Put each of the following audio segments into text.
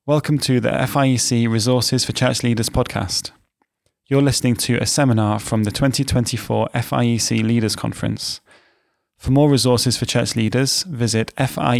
Welcome to the FIEC Resources for Church Leaders podcast. You're listening to a seminar from the 2024 FIEC Leaders Conference. For more resources for church leaders, visit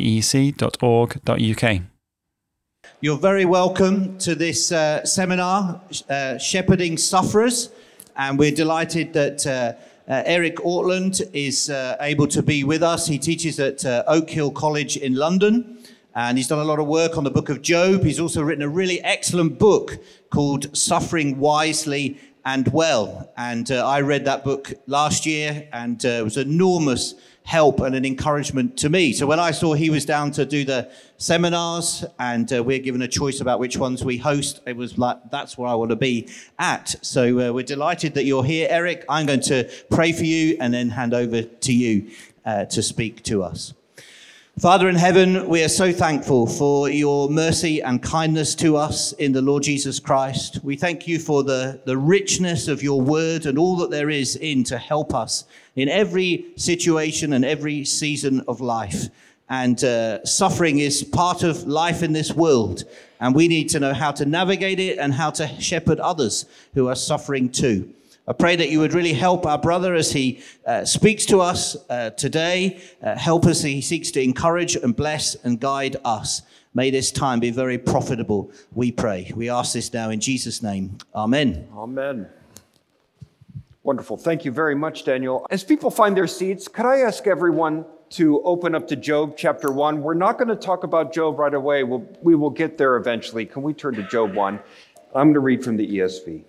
fiec.org.uk. You're very welcome to this seminar, Shepherding Sufferers, and we're delighted that Eric Ortland is able to be with us. He teaches at Oak Hill College in London, and he's done a lot of work on the book of Job. He's also written a really excellent book called Suffering Wisely and Well, and I read that book last year, and it was enormous help and an encouragement to me. So when I saw he was down to do the seminars and we're given a choice about which ones we host, it was like, that's where I want to be at. So we're delighted that you're here, Eric. I'm going to pray for you and then hand over to you to speak to us. Father in heaven, we are so thankful for your mercy and kindness to us in the Lord Jesus Christ. We thank you for the richness of your word and all that there is in to help us in every situation and every season of life. And suffering is part of life in this world. And we need to know how to navigate it and how to shepherd others who are suffering too. I pray that you would really help our brother as he speaks to us today. Help us as he seeks to encourage and bless and guide us. May this time be very profitable, we pray. We ask this now in Jesus' name. Amen. Amen. Wonderful. Thank you very much, Daniel. As people find their seats, could I ask everyone to open up to Job chapter 1? We're not going to talk about Job right away. We will get there eventually. Can we turn to Job 1? I'm going to read from the ESV.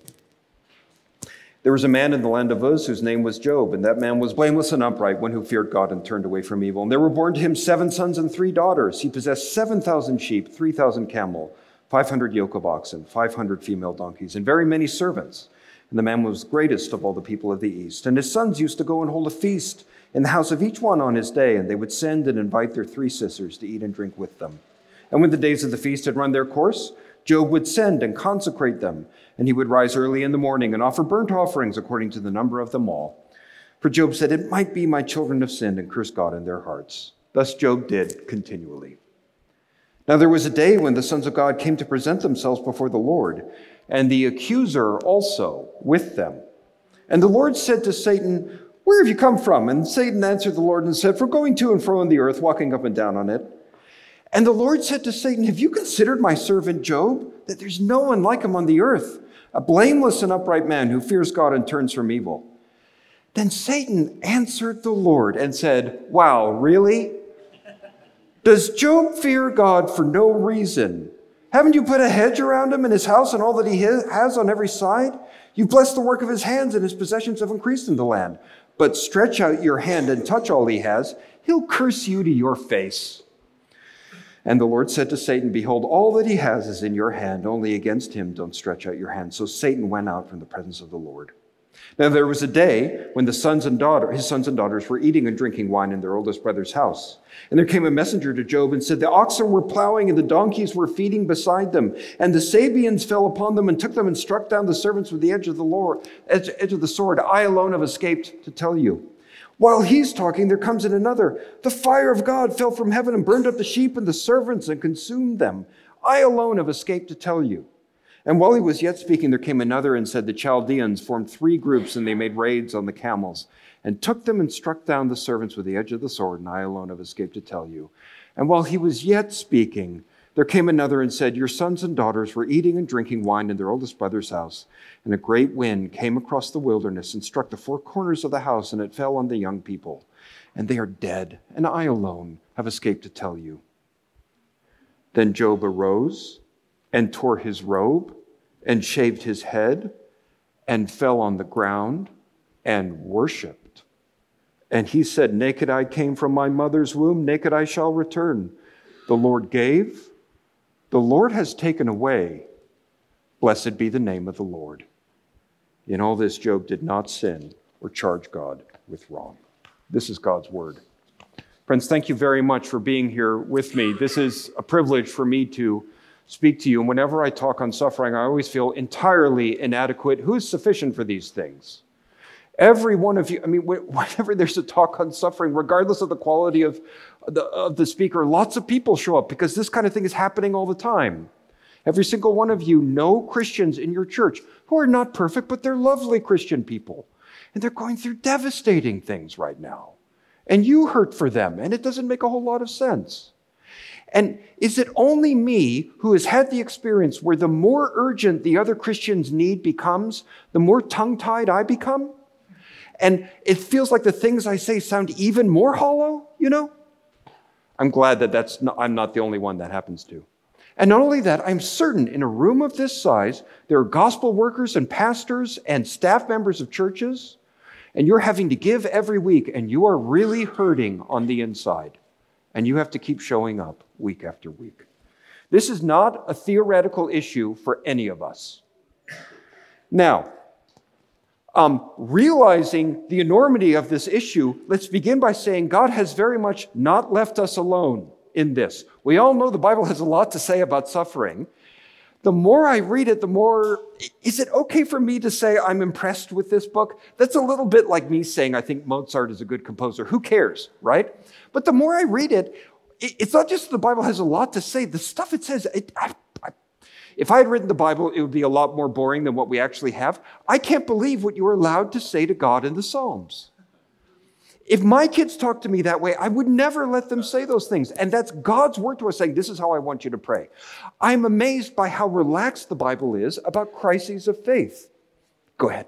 There was a man in the land of Uz whose name was Job, and that man was blameless and upright, one who feared God and turned away from evil. And there were born to him 7 sons and 3 daughters. He possessed 7,000 sheep, 3,000 camel, 500 yoke of oxen, 500 female donkeys, and very many servants. And the man was greatest of all the people of the east. And his sons used to go and hold a feast in the house of each one on his day, and they would send and invite their 3 sisters to eat and drink with them. And when the days of the feast had run their course, Job would send and consecrate them, and he would rise early in the morning and offer burnt offerings according to the number of them all. For Job said, "It might be my children have sinned and cursed God in their hearts." Thus Job did continually. Now there was a day when the sons of God came to present themselves before the Lord, and the accuser also with them. And the Lord said to Satan, "Where have you come from?" And Satan answered the Lord and said, "From going to and fro in the earth, walking up and down on it." And the Lord said to Satan, "Have you considered my servant Job, that there's no one like him on the earth, a blameless and upright man who fears God and turns from evil?" Then Satan answered the Lord and said, "Wow, really? Does Job fear God for no reason? Haven't you put a hedge around him and his house and all that he has on every side? You've blessed the work of his hands, and his possessions have increased in the land. But stretch out your hand and touch all he has, he'll curse you to your face." And the Lord said to Satan, "Behold, all that he has is in your hand. Only against him don't stretch out your hand." So Satan went out from the presence of the Lord. Now there was a day when his sons and daughters were eating and drinking wine in their oldest brother's house. And there came a messenger to Job and said, "The oxen were plowing and the donkeys were feeding beside them. And the Sabeans fell upon them and took them and struck down the servants with the edge of the sword. I alone have escaped to tell you." While he's talking, there comes in another. "The fire of God fell from heaven and burned up the sheep and the servants and consumed them. I alone have escaped to tell you." And while he was yet speaking, there came another and said, "The Chaldeans formed 3 groups, and they made raids on the camels and took them and struck down the servants with the edge of the sword, and I alone have escaped to tell you." And while he was yet speaking, there came another and said, "Your sons and daughters were eating and drinking wine in their oldest brother's house. And a great wind came across the wilderness and struck the 4 corners of the house, and it fell on the young people. And they are dead, and I alone have escaped to tell you." Then Job arose and tore his robe and shaved his head and fell on the ground and worshiped. And he said, "Naked I came from my mother's womb, naked I shall return. The Lord gave, the Lord has taken away. Blessed be the name of the Lord." In all this, Job did not sin or charge God with wrong. This is God's word. Friends, thank you very much for being here with me. This is a privilege for me to speak to you. And whenever I talk on suffering, I always feel entirely inadequate. Who is sufficient for these things? Every one of you, whenever there's a talk on suffering, regardless of the quality of the speaker, lots of people show up because this kind of thing is happening all the time. Every single one of you know Christians in your church who are not perfect, but they're lovely Christian people. And they're going through devastating things right now. And you hurt for them, and it doesn't make a whole lot of sense. And is it only me who has had the experience where the more urgent the other Christian's need becomes, the more tongue-tied I become? And it feels like the things I say sound even more hollow, you know? I'm glad that I'm not the only one that happens to. And not only that, I'm certain in a room of this size, there are gospel workers and pastors and staff members of churches, and you're having to give every week, and you are really hurting on the inside. And you have to keep showing up week after week. This is not a theoretical issue for any of us. Now, realizing the enormity of this issue, let's begin by saying God has very much not left us alone in this. We all know the Bible has a lot to say about suffering. The more I read it, the more, is it okay for me to say I'm impressed with this book? That's a little bit like me saying I think Mozart is a good composer. Who cares, right? But the more I read it, it's not just the Bible has a lot to say. The stuff it says, if I had written the Bible, it would be a lot more boring than what we actually have. I can't believe what you are allowed to say to God in the Psalms. If my kids talked to me that way, I would never let them say those things. And that's God's word to us saying, this is how I want you to pray. I'm amazed by how relaxed the Bible is about crises of faith. Go ahead.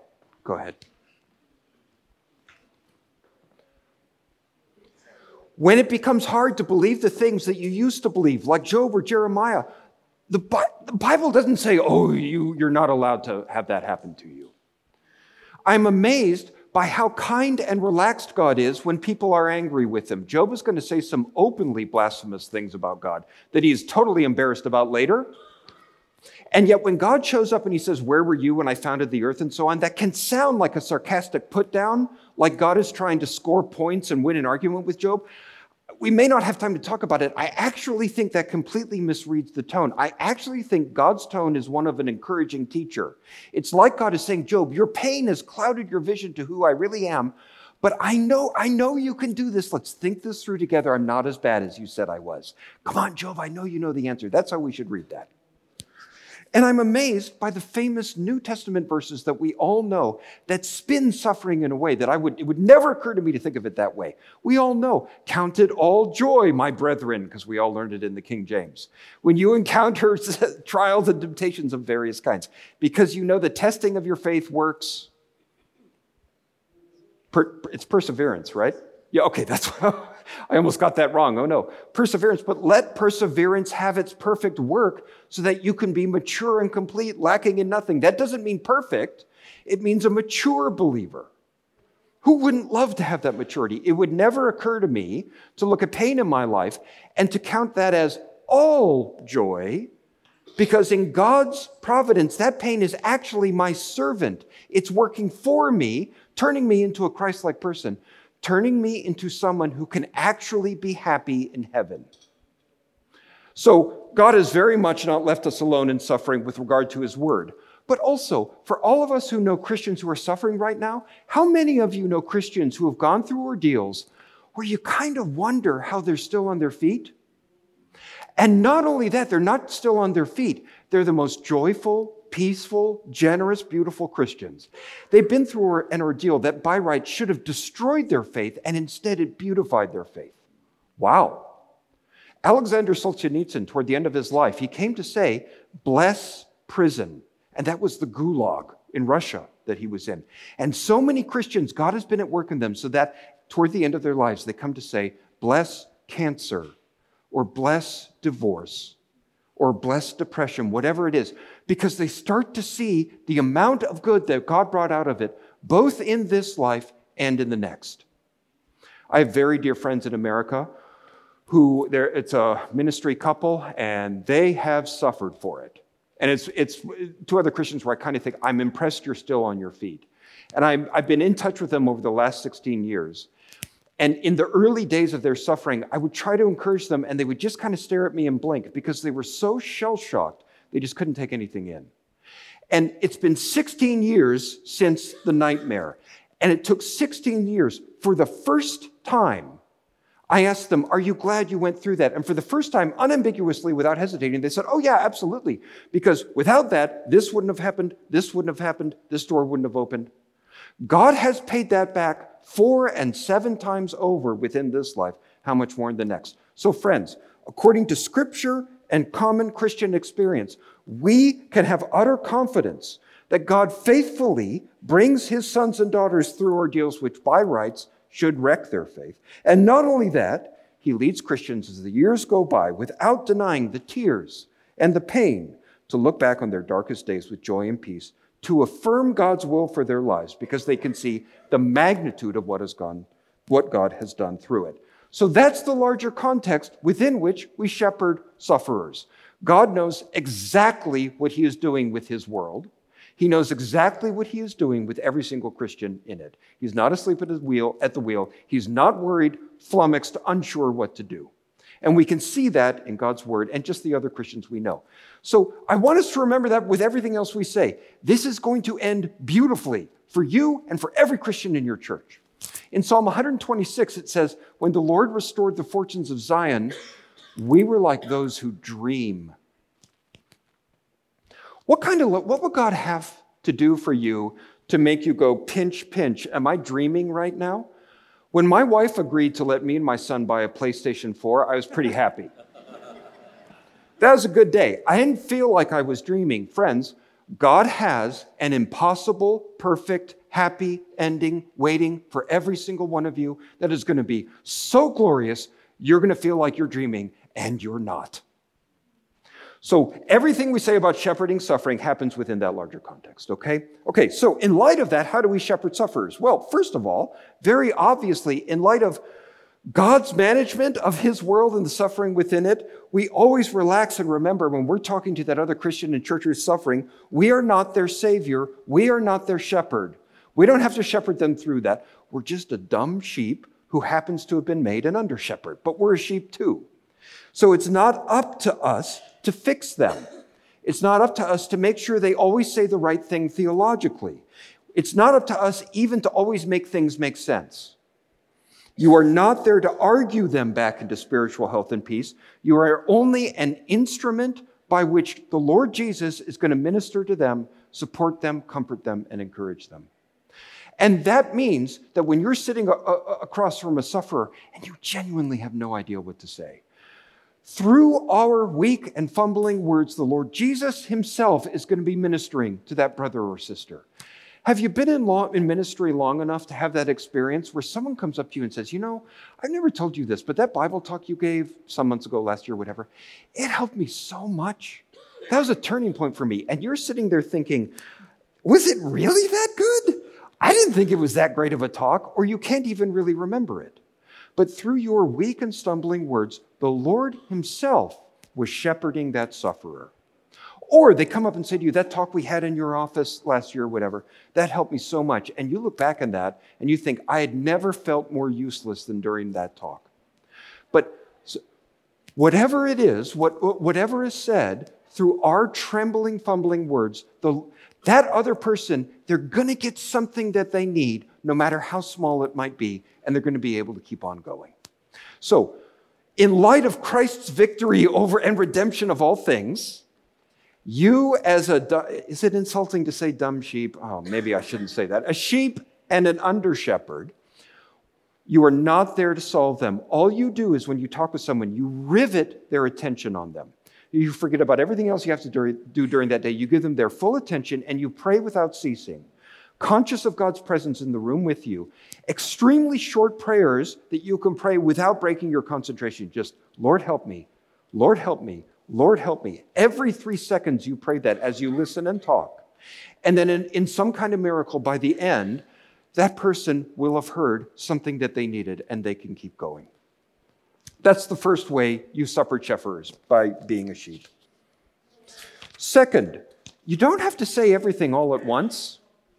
When it becomes hard to believe the things that you used to believe, like Job or Jeremiah, the Bible doesn't say, oh, you're not allowed to have that happen to you. I'm amazed by how kind and relaxed God is when people are angry with him. Job is going to say some openly blasphemous things about God that he is totally embarrassed about later. And yet when God shows up and he says, where were you when I founded the earth and so on, that can sound like a sarcastic put down, like God is trying to score points and win an argument with Job. We may not have time to talk about it. I actually think that completely misreads the tone. I actually think God's tone is one of an encouraging teacher. It's like God is saying, Job, your pain has clouded your vision to who I really am, but I know you can do this. Let's think this through together. I'm not as bad as you said I was. Come on, Job, I know you know the answer. That's how we should read that. And I'm amazed by the famous New Testament verses that we all know that spin suffering in a way that it would never occur to me to think of it that way. We all know, count it all joy, my brethren, because we all learned it in the King James, when you encounter trials and temptations of various kinds, because you know the testing of your faith works. It's perseverance, right? Yeah, okay, that's what I almost got that wrong. Oh no, perseverance. But let perseverance have its perfect work so that you can be mature and complete, lacking in nothing. That doesn't mean perfect. It means a mature believer. Who wouldn't love to have that maturity? It would never occur to me to look at pain in my life and to count that as all joy, because in God's providence, that pain is actually my servant. It's working for me, turning me into a Christ-like person, turning me into someone who can actually be happy in heaven. So God has very much not left us alone in suffering with regard to his word. But also, for all of us who know Christians who are suffering right now, how many of you know Christians who have gone through ordeals where you kind of wonder how they're still on their feet? And not only that, they're not still on their feet. They're the most joyful, peaceful, generous, beautiful Christians. They've been through an ordeal that by right should have destroyed their faith, and instead it beautified their faith. Wow. Alexander Solzhenitsyn, toward the end of his life, he came to say, bless prison. And that was the Gulag in Russia that he was in. And so many Christians, God has been at work in them so that toward the end of their lives, they come to say, bless cancer, or bless divorce, or bless depression, whatever it is, because they start to see the amount of good that God brought out of it, both in this life and in the next. I have very dear friends in America who, it's a ministry couple, and they have suffered for it. And it's two other Christians where I kind of think, I'm impressed you're still on your feet. And I've been in touch with them over the last 16 years. And in the early days of their suffering, I would try to encourage them, and they would just kind of stare at me and blink because they were so shell-shocked, they just couldn't take anything in. And it's been 16 years since the nightmare. And it took 16 years. For the first time, I asked them, are you glad you went through that? And for the first time, unambiguously, without hesitating, they said, oh yeah, absolutely. Because without that, this wouldn't have happened, this wouldn't have happened, this door wouldn't have opened. God has paid that back 4 and 7 times over within this life. How much more in the next? So friends, according to Scripture and common Christian experience, we can have utter confidence that God faithfully brings his sons and daughters through ordeals which by rights should wreck their faith. And not only that, he leads Christians as the years go by without denying the tears and the pain to look back on their darkest days with joy and peace, to affirm God's will for their lives because they can see the magnitude of what God has done through it. So that's the larger context within which we shepherd sufferers. God knows exactly what he is doing with his world. He knows exactly what he is doing with every single Christian in it. He's not asleep at the wheel. He's not worried, flummoxed, unsure what to do. And we can see that in God's word and just the other Christians we know. So I want us to remember that with everything else we say. This is going to end beautifully for you and for every Christian in your church. In Psalm 126, it says, when the Lord restored the fortunes of Zion, we were like those who dream. What would God have to do for you to make you go, pinch, pinch? Am I dreaming right now? When my wife agreed to let me and my son buy a PlayStation 4, I was pretty happy. That was a good day. I didn't feel like I was dreaming. Friends, God has an impossible, perfect, happy ending waiting for every single one of you that is going to be so glorious, you're going to feel like you're dreaming, and you're not. So everything we say about shepherding suffering happens within that larger context, okay? Okay, so in light of that, how do we shepherd sufferers? Well, first of all, very obviously, in light of God's management of his world and the suffering within it, we always relax and remember when we're talking to that other Christian in church who's suffering, we are not their savior. We are not their shepherd. We don't have to shepherd them through that. We're just a dumb sheep who happens to have been made an under shepherd, but we're a sheep too. So it's not up to us to fix them. It's not up to us to make sure they always say the right thing theologically. It's not up to us even to always make things make sense. You are not there to argue them back into spiritual health and peace. You are only an instrument by which the Lord Jesus is going to minister to them, support them, comfort them, and encourage them. And that means that when you're sitting across from a sufferer and you genuinely have no idea what to say, through our weak and fumbling words, the Lord Jesus himself is going to be ministering to that brother or sister. Have you been in ministry long enough to have that experience where someone comes up to you and says, I've never told you this, but that Bible talk you gave some months ago, last year, whatever, it helped me so much. That was a turning point for me. And you're sitting there thinking, was it really that good? I didn't think it was that great of a talk, or you can't even really remember it. But through your weak and stumbling words, the Lord himself was shepherding that sufferer. Or they come up and say to you, that talk we had in your office last year, whatever, that helped me so much. And you look back on that and you think, I had never felt more useless than during that talk. But whatever it is, whatever is said, through our trembling, fumbling words, that other person, they're going to get something that they need, no matter how small it might be, and they're going to be able to keep on going. So, in light of Christ's victory over and redemption of all things, you as is it insulting to say dumb sheep? Oh, maybe I shouldn't say that. A sheep and an under-shepherd, you are not there to solve them. All you do is when you talk with someone, you rivet their attention on them. You forget about everything else you have to do during that day. You give them their full attention and you pray without ceasing, conscious of God's presence in the room with you. Extremely short prayers that you can pray without breaking your concentration. Just, Lord, help me. Lord, help me. Lord, help me. Every 3 seconds you pray that as you listen and talk. And then in some kind of miracle, by the end, that person will have heard something that they needed and they can keep going. That's the first way you suffer sufferers, by being a sheep. Second, you don't have to say everything all at once.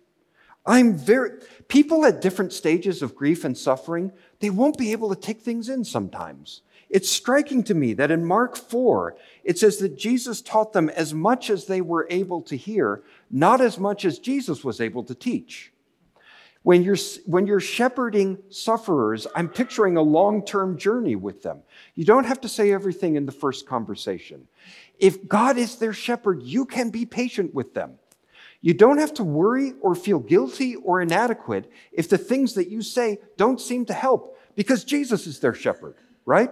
People at different stages of grief and suffering, they won't be able to take things in sometimes. It's striking to me that in Mark 4, it says that Jesus taught them as much as they were able to hear, not as much as Jesus was able to teach. When you're shepherding sufferers, I'm picturing a long-term journey with them. You don't have to say everything in the first conversation. If God is their shepherd, you can be patient with them. You don't have to worry or feel guilty or inadequate if the things that you say don't seem to help, because Jesus is their shepherd, right?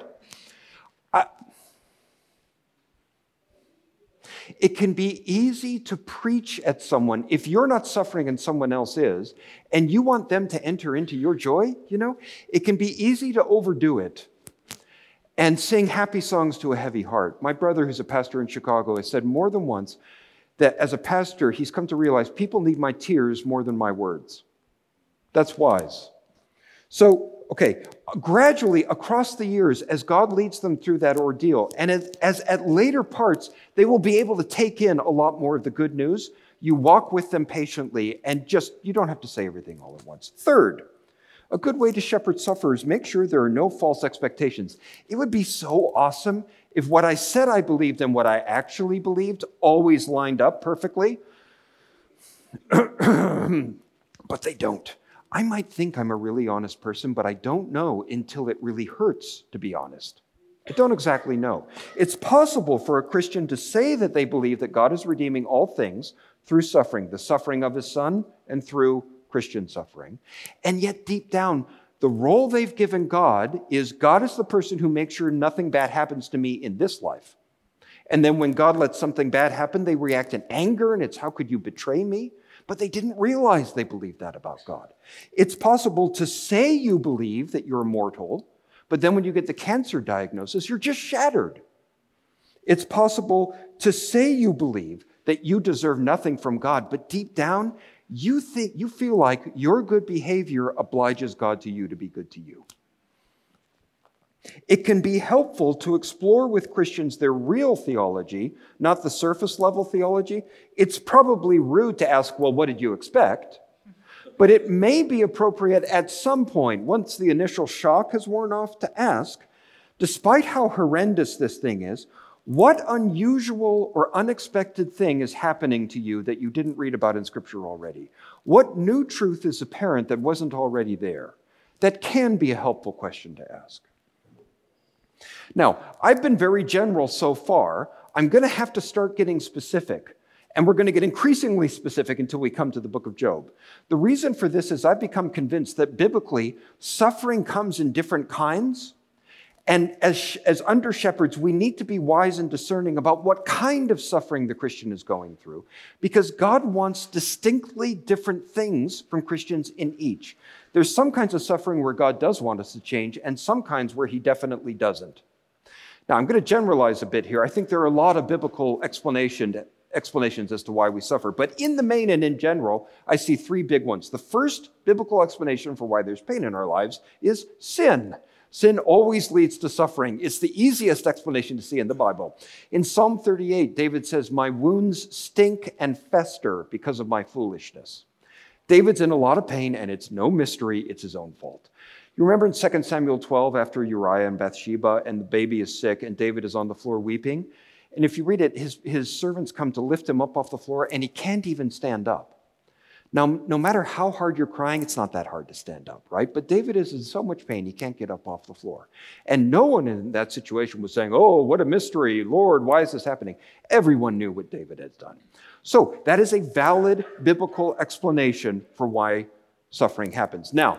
It can be easy to preach at someone if you're not suffering and someone else is, and you want them to enter into your joy, it can be easy to overdo it and sing happy songs to a heavy heart. My brother, who's a pastor in Chicago, has said more than once that as a pastor, he's come to realize people need my tears more than my words. That's wise. So, gradually across the years, as God leads them through that ordeal, and as at later parts, they will be able to take in a lot more of the good news. You walk with them patiently, and you don't have to say everything all at once. Third, a good way to shepherd sufferers, make sure there are no false expectations. It would be so awesome if what I said I believed and what I actually believed always lined up perfectly, but they don't. I might think I'm a really honest person, but I don't know until it really hurts to be honest. I don't exactly know. It's possible for a Christian to say that they believe that God is redeeming all things through suffering, the suffering of his Son and through Christian suffering. And yet deep down, the role they've given God is the person who makes sure nothing bad happens to me in this life. And then when God lets something bad happen, they react in anger, and it's, how could you betray me? But they didn't realize they believed that about God. It's possible to say you believe that you're immortal, but then when you get the cancer diagnosis, you're just shattered. It's possible to say you believe that you deserve nothing from God, but deep down, you feel like your good behavior obliges God to you to be good to you. It can be helpful to explore with Christians their real theology, not the surface level theology. It's probably rude to ask, well, what did you expect? But it may be appropriate at some point, once the initial shock has worn off, to ask, despite how horrendous this thing is, what unusual or unexpected thing is happening to you that you didn't read about in Scripture already? What new truth is apparent that wasn't already there? That can be a helpful question to ask. Now, I've been very general so far. I'm going to have to start getting specific, and we're going to get increasingly specific until we come to the book of Job. The reason for this is I've become convinced that biblically, suffering comes in different kinds, and as under shepherds, we need to be wise and discerning about what kind of suffering the Christian is going through, because God wants distinctly different things from Christians in each. There's some kinds of suffering where God does want us to change, and some kinds where he definitely doesn't. Now, I'm going to generalize a bit here. I think there are a lot of biblical explanations as to why we suffer. But in the main and in general, I see three big ones. The first biblical explanation for why there's pain in our lives is sin. Sin always leads to suffering. It's the easiest explanation to see in the Bible. In Psalm 38, David says, "My wounds stink and fester because of my foolishness." David's in a lot of pain, and it's no mystery, it's his own fault. You remember in 2 Samuel 12, after Uriah and Bathsheba, and the baby is sick, and David is on the floor weeping? And if you read it, his servants come to lift him up off the floor, and he can't even stand up. Now, no matter how hard you're crying, it's not that hard to stand up, right? But David is in so much pain, he can't get up off the floor. And no one in that situation was saying, "Oh, what a mystery, Lord, why is this happening?" Everyone knew what David had done. So that is a valid biblical explanation for why suffering happens. Now,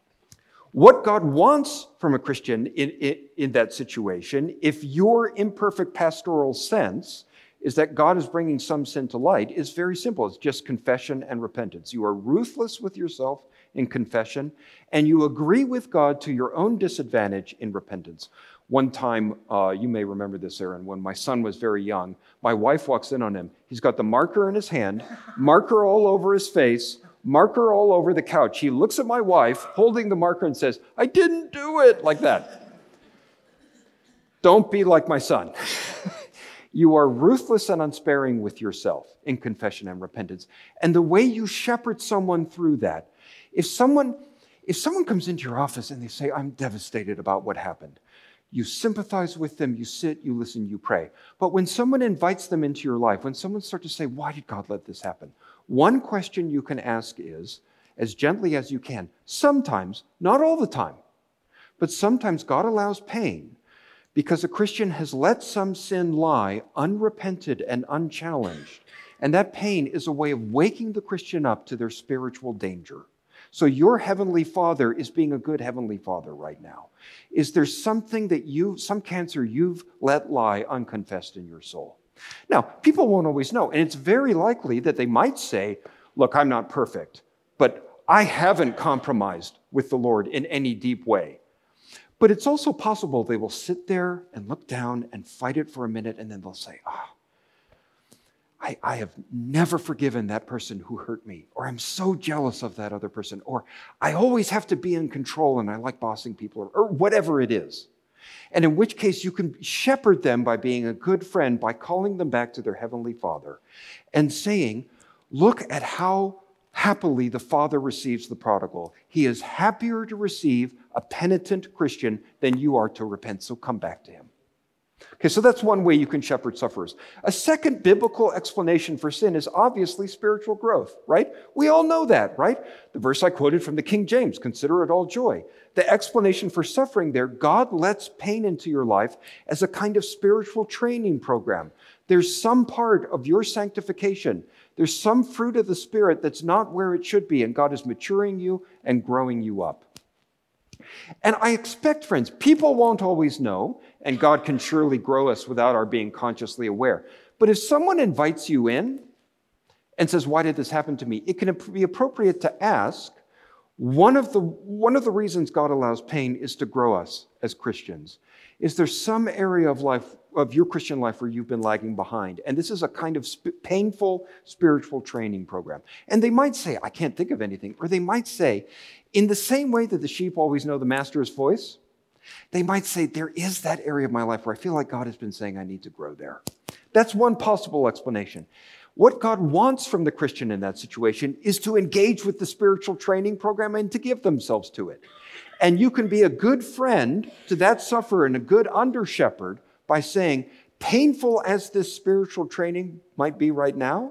what God wants from a Christian in that situation, if your imperfect pastoral sense is that God is bringing some sin to light, is very simple. It's just confession and repentance. You are ruthless with yourself in confession, and you agree with God to your own disadvantage in repentance. One time, you may remember this, Aaron, when my son was very young, my wife walks in on him. He's got the marker in his hand, marker all over his face, marker all over the couch. He looks at my wife holding the marker and says, "I didn't do it," like that. Don't be like my son. You are ruthless and unsparing with yourself in confession and repentance. And the way you shepherd someone through that, if someone comes into your office and they say, "I'm devastated about what happened," you sympathize with them, you sit, you listen, you pray. But when someone invites them into your life, when someone starts to say, "Why did God let this happen?" One question you can ask is, as gently as you can. Sometimes, not all the time, but sometimes God allows pain because a Christian has let some sin lie unrepented and unchallenged. And that pain is a way of waking the Christian up to their spiritual danger. So your Heavenly Father is being a good Heavenly Father right now. Is there something some cancer you've let lie unconfessed in your soul? Now, people won't always know, and it's very likely that they might say, look, I'm not perfect, but I haven't compromised with the Lord in any deep way. But it's also possible they will sit there and look down and fight it for a minute, and then they'll say, I have never forgiven that person who hurt me, or I'm so jealous of that other person, or I always have to be in control and I like bossing people, or whatever it is. And in which case you can shepherd them by being a good friend, by calling them back to their Heavenly Father and saying, look at how happily the Father receives the prodigal. He is happier to receive a penitent Christian than you are to repent, so come back to him. Okay, so that's one way you can shepherd sufferers. A second biblical explanation for sin is obviously spiritual growth, right? We all know that, right? The verse I quoted from the King James, consider it all joy. The explanation for suffering there, God lets pain into your life as a kind of spiritual training program. There's some part of your sanctification. There's some fruit of the Spirit that's not where it should be, and God is maturing you and growing you up. And I expect, friends, people won't always know, and God can surely grow us without our being consciously aware. But if someone invites you in and says, why did this happen to me? It can be appropriate to ask, one of the reasons God allows pain is to grow us as Christians. Is there some area of your Christian life where you've been lagging behind? And this is a kind of painful spiritual training program. And they might say, I can't think of anything. Or they might say, in the same way that the sheep always know the master's voice, they might say, there is that area of my life where I feel like God has been saying I need to grow there. That's one possible explanation. What God wants from the Christian in that situation is to engage with the spiritual training program and to give themselves to it. And you can be a good friend to that sufferer and a good under-shepherd by saying, painful as this spiritual training might be right now,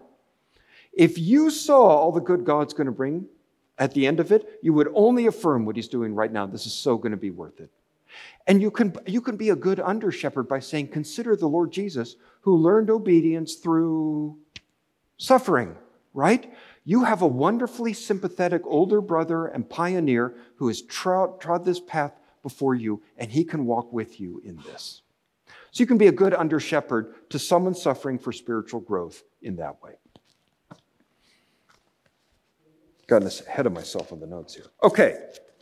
if you saw all the good God's going to bring at the end of it, you would only affirm what he's doing right now. This is so going to be worth it. And you can be a good under-shepherd by saying, consider the Lord Jesus who learned obedience through suffering, right? You have a wonderfully sympathetic older brother and pioneer who has trod this path before you, and he can walk with you in this. So you can be a good under-shepherd to someone suffering for spiritual growth in that way. Got ahead of myself on the notes here. Okay.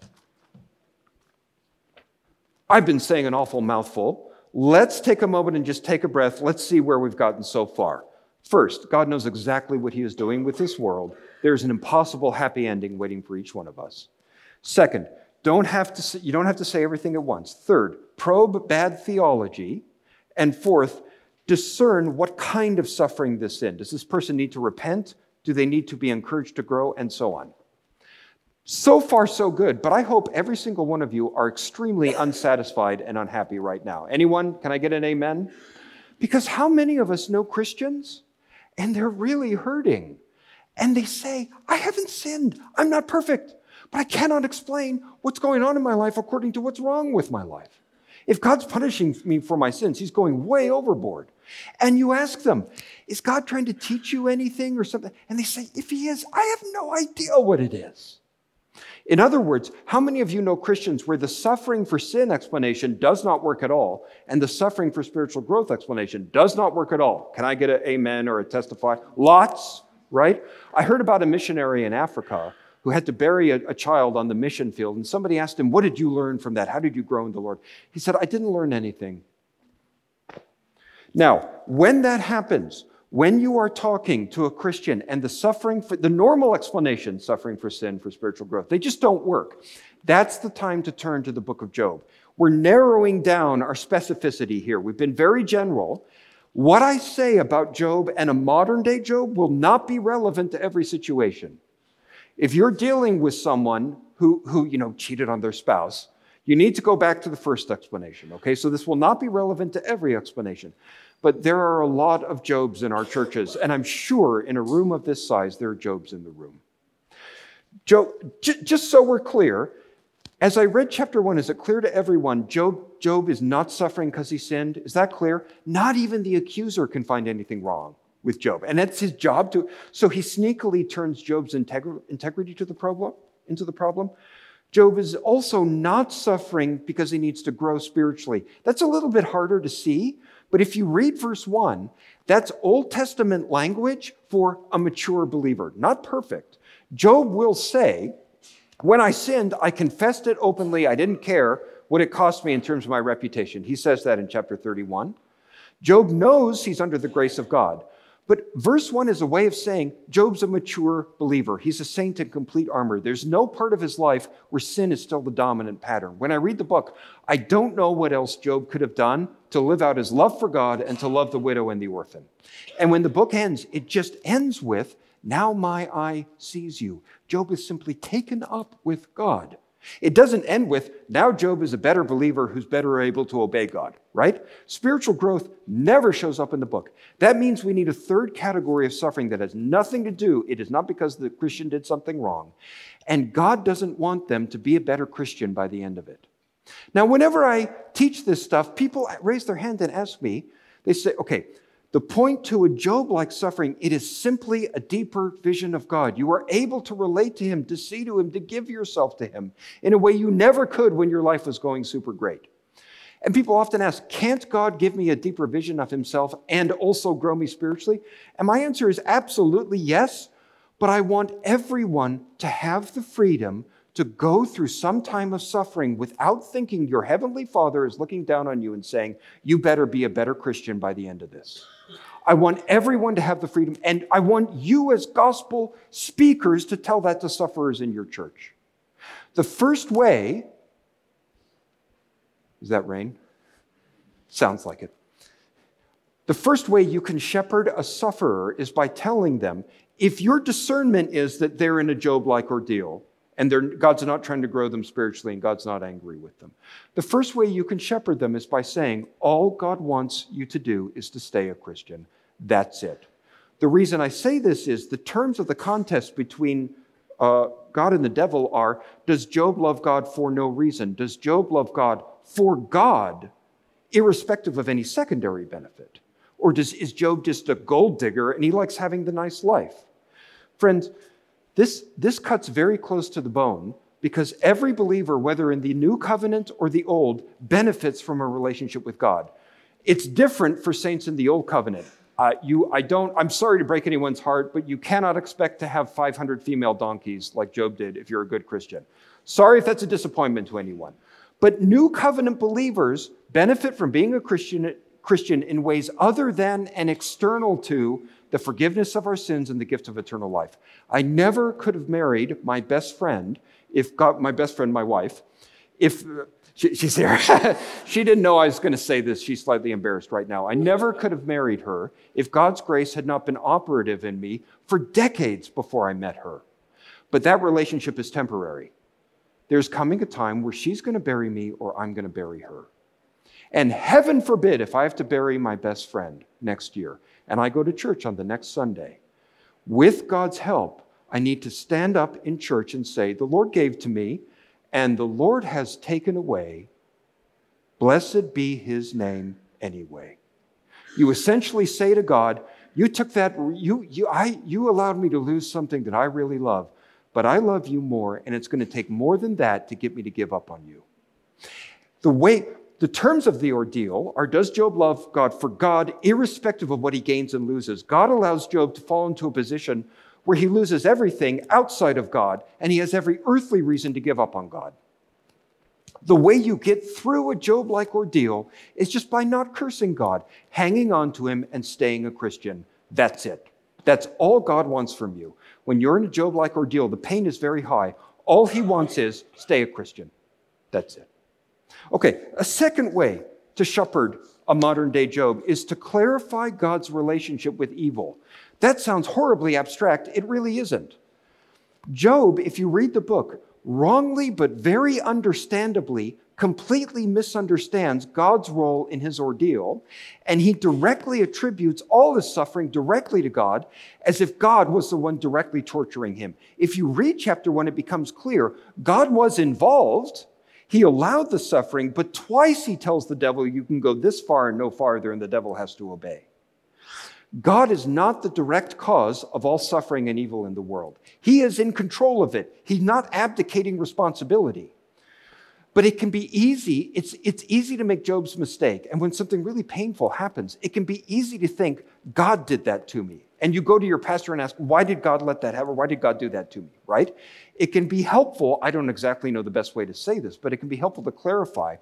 I've been saying an awful mouthful. Let's take a moment and just take a breath. Let's see where we've gotten so far. First, God knows exactly what he is doing with this world. There's an impossible happy ending waiting for each one of us. Second, you don't have to say everything at once. Third, probe bad theology. And fourth, discern what kind of suffering this is. Does this person need to repent? Do they need to be encouraged to grow? And so on. So far, so good, but I hope every single one of you are extremely unsatisfied and unhappy right now. Anyone? Can I get an amen? Because how many of us know Christians and they're really hurting? And they say, I haven't sinned. I'm not perfect, but I cannot explain what's going on in my life according to what's wrong with my life. If God's punishing me for my sins, he's going way overboard. And you ask them, is God trying to teach you anything or something? And they say, if he is, I have no idea what it is. In other words, how many of you know Christians where the suffering for sin explanation does not work at all, and the suffering for spiritual growth explanation does not work at all? Can I get an amen or a testify? Lots, right? I heard about a missionary in Africa who had to bury a child on the mission field, and somebody asked him, what did you learn from that? How did you grow in the Lord? He said, I didn't learn anything. Now, when that happens, when you are talking to a Christian and the suffering for the normal explanation, suffering for sin, for spiritual growth, they just don't work. That's the time to turn to the book of Job. We're narrowing down our specificity here. We've been very general. What I say about Job and a modern day Job will not be relevant to every situation. If you're dealing with someone who cheated on their spouse, you need to go back to the first explanation, okay? So this will not be relevant to every explanation. But there are a lot of Jobs in our churches, and I'm sure in a room of this size, there are Jobs in the room. Job, just so we're clear, as I read chapter 1, is it clear to everyone Job is not suffering because he sinned? Is that clear? Not even the accuser can find anything wrong with Job. And that's his job to. So he sneakily turns Job's integrity into the problem. Job is also not suffering because he needs to grow spiritually. That's a little bit harder to see. But if you read verse 1, that's Old Testament language for a mature believer, not perfect. Job will say, when I sinned, I confessed it openly. I didn't care what it cost me in terms of my reputation. He says that in chapter 31. Job knows he's under the grace of God. But verse 1 is a way of saying Job's a mature believer. He's a saint in complete armor. There's no part of his life where sin is still the dominant pattern. When I read the book, I don't know what else Job could have done to live out his love for God and to love the widow and the orphan. And when the book ends, it just ends with, now my eye sees you. Job is simply taken up with God. It doesn't end with, now Job is a better believer who's better able to obey God, right? Spiritual growth never shows up in the book. That means we need a third category of suffering that has nothing to do. It is not because the Christian did something wrong. And God doesn't want them to be a better Christian by the end of it. Now, whenever I teach this stuff, people raise their hand and ask me, they say, okay, the point to a Job-like suffering, it is simply a deeper vision of God. You are able to relate to him, to see to him, to give yourself to him in a way you never could when your life was going super great. And people often ask, can't God give me a deeper vision of himself and also grow me spiritually? And my answer is absolutely yes, but I want everyone to have the freedom to go through some time of suffering without thinking your heavenly Father is looking down on you and saying, you better be a better Christian by the end of this. I want everyone to have the freedom, and I want you as gospel speakers to tell that to sufferers in your church. The first way, is that rain? Sounds like it. The first way you can shepherd a sufferer is by telling them, if your discernment is that they're in a Job-like ordeal, and God's not trying to grow them spiritually, and God's not angry with them. The first way you can shepherd them is by saying, all God wants you to do is to stay a Christian. That's it. The reason I say this is the terms of the contest between God and the devil are, does Job love God for no reason? Does Job love God for God, irrespective of any secondary benefit? Or is Job just a gold digger and he likes having the nice life? Friends, this cuts very close to the bone because every believer, whether in the new covenant or the old, benefits from a relationship with God. It's different for saints in the old covenant. I'm sorry to break anyone's heart, but you cannot expect to have 500 female donkeys like Job did if you're a good Christian. Sorry if that's a disappointment to anyone. But new covenant believers benefit from being a Christian in ways other than and external to the forgiveness of our sins and the gift of eternal life. I never could have married my best friend, my wife, if she's here. She didn't know I was going to say this. She's slightly embarrassed right now. I never could have married her if God's grace had not been operative in me for decades before I met her. But that relationship is temporary. There's coming a time where she's going to bury me or I'm going to bury her. And heaven forbid if I have to bury my best friend next year and I go to church on the next Sunday. With God's help, I need to stand up in church and say, the Lord gave to me and the Lord has taken away. Blessed be his name anyway. You essentially say to God, you took that, you allowed me to lose something that I really love, but I love you more, and it's going to take more than that to get me to give up on you. The terms of the ordeal are, does Job love God for God, irrespective of what he gains and loses? God allows Job to fall into a position where he loses everything outside of God, and he has every earthly reason to give up on God. The way you get through a Job-like ordeal is just by not cursing God, hanging on to him, and staying a Christian. That's it. That's all God wants from you. When you're in a Job-like ordeal, the pain is very high. All he wants is stay a Christian. That's it. Okay, a second way to shepherd a modern-day Job is to clarify God's relationship with evil. That sounds horribly abstract. It really isn't. Job, if you read the book, wrongly but very understandably completely misunderstands God's role in his ordeal, and he directly attributes all his suffering directly to God, as if God was the one directly torturing him. If you read chapter 1, it becomes clear God was involved. He allowed the suffering, but twice he tells the devil, you can go this far and no farther, and the devil has to obey. God is not the direct cause of all suffering and evil in the world. He is in control of it. He's not abdicating responsibility. But it can be easy. It's easy to make Job's mistake. And when something really painful happens, it can be easy to think, God did that to me. And you go to your pastor and ask, why did God let that happen? Why did God do that to me, right? It can be helpful. I don't exactly know the best way to say this, but it can be helpful to clarify.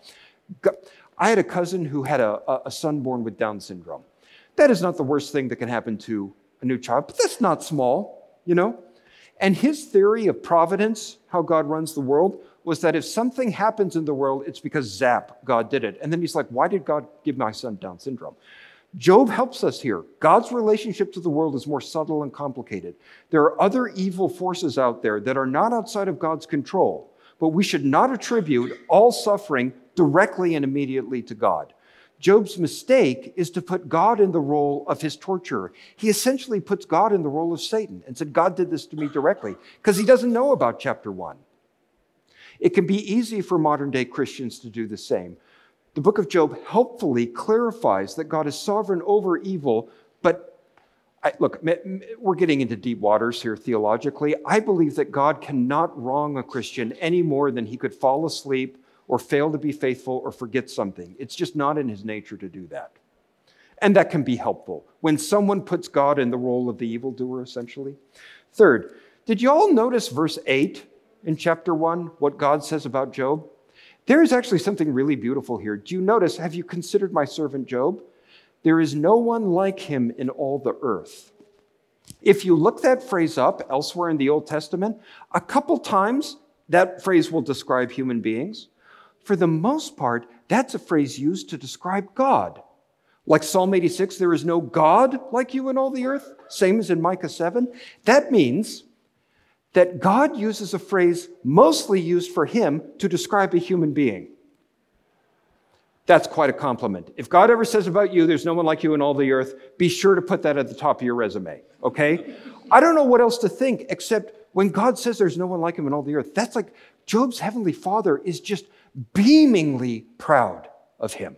I had a cousin who had a son born with Down syndrome. That is not the worst thing that can happen to a new child, but that's not small, you know? And his theory of providence, how God runs the world, was that if something happens in the world, it's because zap, God did it. And then he's like, why did God give my son Down syndrome? Job helps us here. God's relationship to the world is more subtle and complicated. There are other evil forces out there that are not outside of God's control, but we should not attribute all suffering directly and immediately to God. Job's mistake is to put God in the role of his torturer. He essentially puts God in the role of Satan and said, God did this to me directly, because he doesn't know about chapter 1. It can be easy for modern-day Christians to do the same. The book of Job helpfully clarifies that God is sovereign over evil, but look, we're getting into deep waters here theologically. I believe that God cannot wrong a Christian any more than he could fall asleep or fail to be faithful or forget something. It's just not in his nature to do that. And that can be helpful when someone puts God in the role of the evildoer, essentially. Third, did you all notice verse 8 in chapter 1, what God says about Job? There is actually something really beautiful here. Do you notice, have you considered my servant Job? There is no one like him in all the earth. If you look that phrase up elsewhere in the Old Testament, a couple times that phrase will describe human beings. For the most part, that's a phrase used to describe God. Like Psalm 86, there is no God like you in all the earth, same as in Micah 7. That means that God uses a phrase mostly used for him to describe a human being. That's quite a compliment. If God ever says about you, there's no one like you in all the earth, be sure to put that at the top of your resume, okay? I don't know what else to think, except when God says there's no one like him in all the earth, that's like Job's heavenly Father is just beamingly proud of him.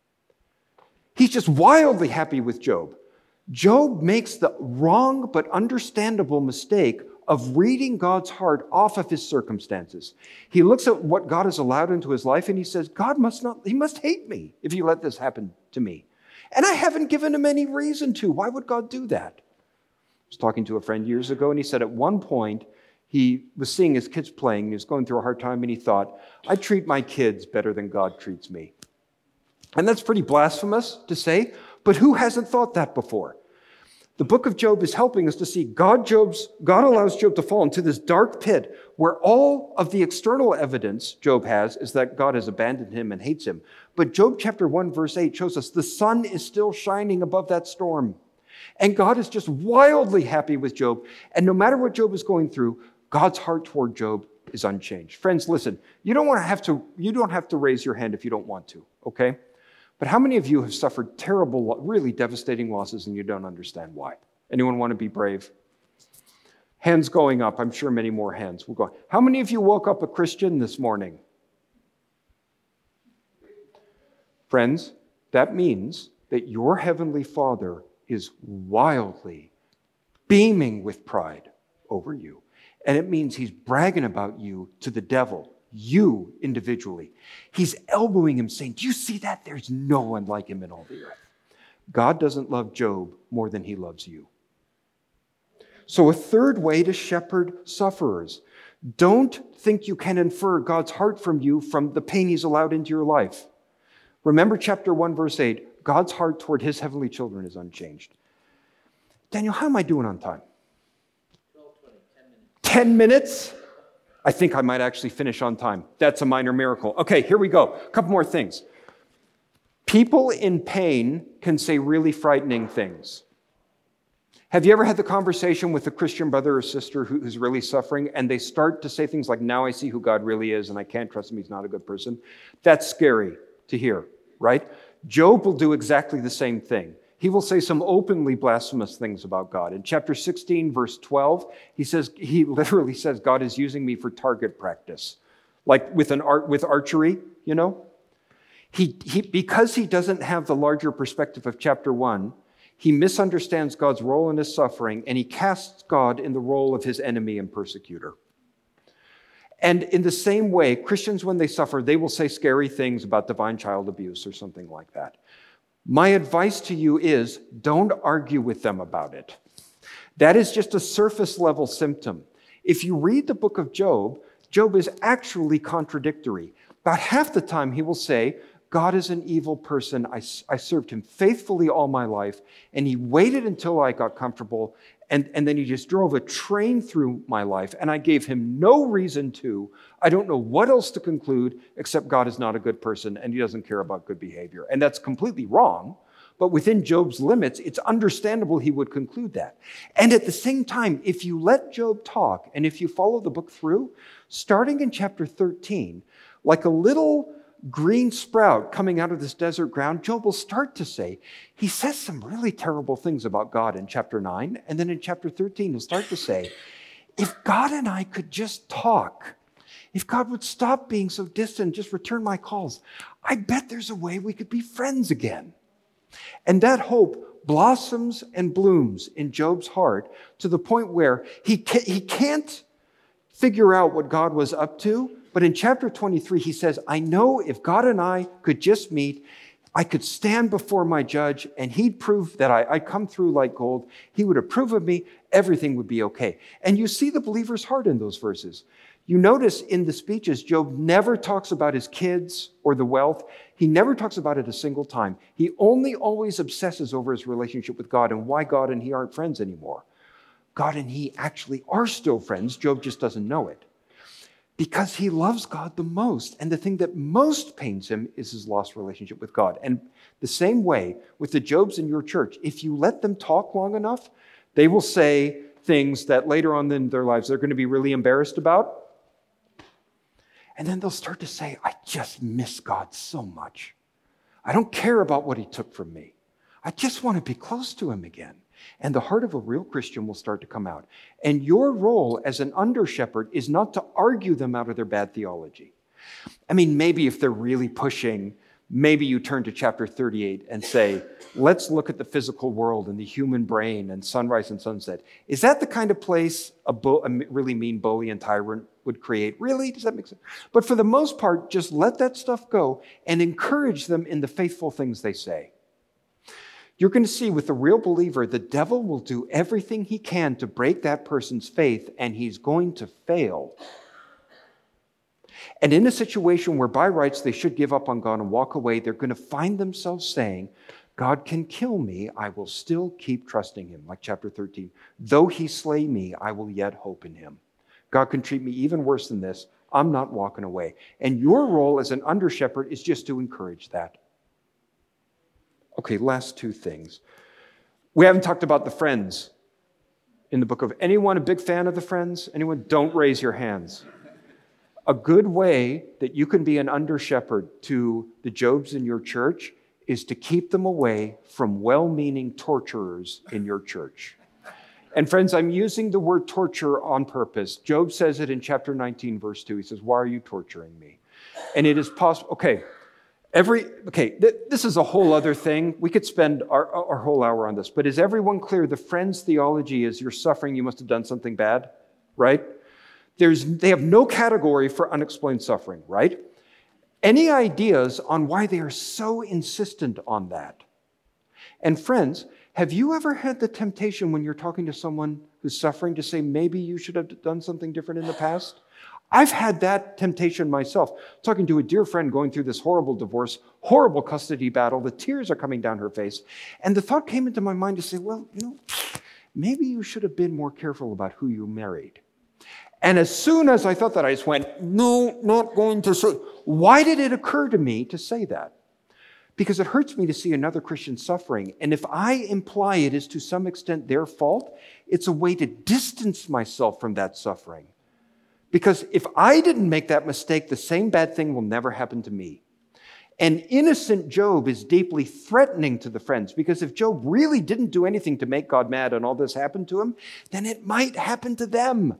He's just wildly happy with Job. Job makes the wrong but understandable mistake of reading God's heart off of his circumstances. He looks at what God has allowed into his life and he says, he must hate me if he let this happen to me. And I haven't given him any reason to. Why would God do that? I was talking to a friend years ago and he said at one point, he was seeing his kids playing, he was going through a hard time, and he thought, I treat my kids better than God treats me. And that's pretty blasphemous to say, but who hasn't thought that before? The book of Job is helping us to see God allows Job to fall into this dark pit where all of the external evidence Job has is that God has abandoned him and hates him. But Job chapter 1, verse 8 shows us the sun is still shining above that storm. And God is just wildly happy with Job. And no matter what Job is going through, God's heart toward Job is unchanged. Friends, listen, you don't have to raise your hand if you don't want to, okay? But how many of you have suffered terrible, really devastating losses and you don't understand why? Anyone want to be brave? Hands going up. I'm sure many more hands will go. How many of you woke up a Christian this morning? Friends, that means that your heavenly Father is wildly beaming with pride over you. And it means he's bragging about you to the devil, you individually. He's elbowing him, saying, do you see that? There's no one like him in all the earth. God doesn't love Job more than he loves you. So a third way to shepherd sufferers. Don't think you can infer God's heart from you from the pain he's allowed into your life. Remember chapter 1, verse 8, God's heart toward his heavenly children is unchanged. Daniel, how am I doing on time? 10 minutes? I think I might actually finish on time. That's a minor miracle. Okay, here we go. A couple more things. People in pain can say really frightening things. Have you ever had the conversation with a Christian brother or sister who's really suffering, and they start to say things like, now I see who God really is, and I can't trust him, he's not a good person? That's scary to hear, right? Job will do exactly the same thing. He will say some openly blasphemous things about God. In chapter 16, verse 12, he literally says, God is using me for target practice, like with archery, you know? Because he doesn't have the larger perspective of chapter 1, he misunderstands God's role in his suffering, and he casts God in the role of his enemy and persecutor. And in the same way, Christians, when they suffer, they will say scary things about divine child abuse or something like that. My advice to you is, don't argue with them about it. That is just a surface level symptom. If you read the book of Job, Job is actually contradictory. About half the time he will say, God is an evil person. I served him faithfully all my life, and he waited until I got comfortable, and then he just drove a train through my life, and I gave him no reason to. I don't know what else to conclude except God is not a good person, and he doesn't care about good behavior. And that's completely wrong, but within Job's limits, it's understandable he would conclude that. And at the same time, if you let Job talk, and if you follow the book through, starting in chapter 13, like a little green sprout coming out of this desert ground, Job will start to say, he says some really terrible things about God in chapter 9, and then in chapter 13, he'll start to say, if God and I could just talk, if God would stop being so distant, just return my calls, I bet there's a way we could be friends again. And that hope blossoms and blooms in Job's heart to the point where he can't figure out what God was up to. But in chapter 23, he says, I know if God and I could just meet, I could stand before my judge and he'd prove that I'd come through like gold. He would approve of me. Everything would be okay. And you see the believer's heart in those verses. You notice in the speeches, Job never talks about his kids or the wealth. He never talks about it a single time. He only always obsesses over his relationship with God and why God and he aren't friends anymore. God and he actually are still friends. Job just doesn't know it. Because he loves God the most. And the thing that most pains him is his lost relationship with God. And the same way with the Jobs in your church, if you let them talk long enough, they will say things that later on in their lives they're going to be really embarrassed about. And then they'll start to say, I just miss God so much. I don't care about what he took from me. I just want to be close to him again. And the heart of a real Christian will start to come out. And your role as an under-shepherd is not to argue them out of their bad theology. I mean, maybe if they're really pushing, maybe you turn to chapter 38 and say, let's look at the physical world and the human brain and sunrise and sunset. Is that the kind of place a really mean bully and tyrant would create? Really? Does that make sense? But for the most part, just let that stuff go and encourage them in the faithful things they say. You're going to see with the real believer, the devil will do everything he can to break that person's faith, and he's going to fail. And in a situation where by rights they should give up on God and walk away, they're going to find themselves saying, God can kill me, I will still keep trusting him, like chapter 13. Though he slay me, I will yet hope in him. God can treat me even worse than this. I'm not walking away. And your role as an under-shepherd is just to encourage that. Okay, last two things. We haven't talked about the friends in the book of. Anyone a big fan of the friends? Anyone? Don't raise your hands. A good way that you can be an under-shepherd to the Jobs in your church is to keep them away from well-meaning torturers in your church. And friends, I'm using the word torture on purpose. Job says it in chapter 19, verse 2. He says, why are you torturing me? And it is possible. This is a whole other thing. We could spend our whole hour on this. But is everyone clear? The friend's theology is you're suffering, you must have done something bad, right? They have no category for unexplained suffering, right? Any ideas on why they are so insistent on that? And friends, have you ever had the temptation when you're talking to someone who's suffering to say, maybe you should have done something different in the past? I've had that temptation myself. Talking to a dear friend going through this horrible divorce, horrible custody battle, the tears are coming down her face. And the thought came into my mind to say, well, maybe you should have been more careful about who you married. And as soon as I thought that, I just went, no, not going to say. Why did it occur to me to say that? because it hurts me to see another Christian suffering. And if I imply it is to some extent their fault, it's a way to distance myself from that suffering. Because if I didn't make that mistake, the same bad thing will never happen to me. And innocent Job is deeply threatening to the friends, because if Job really didn't do anything to make God mad and all this happened to him, then it might happen to them.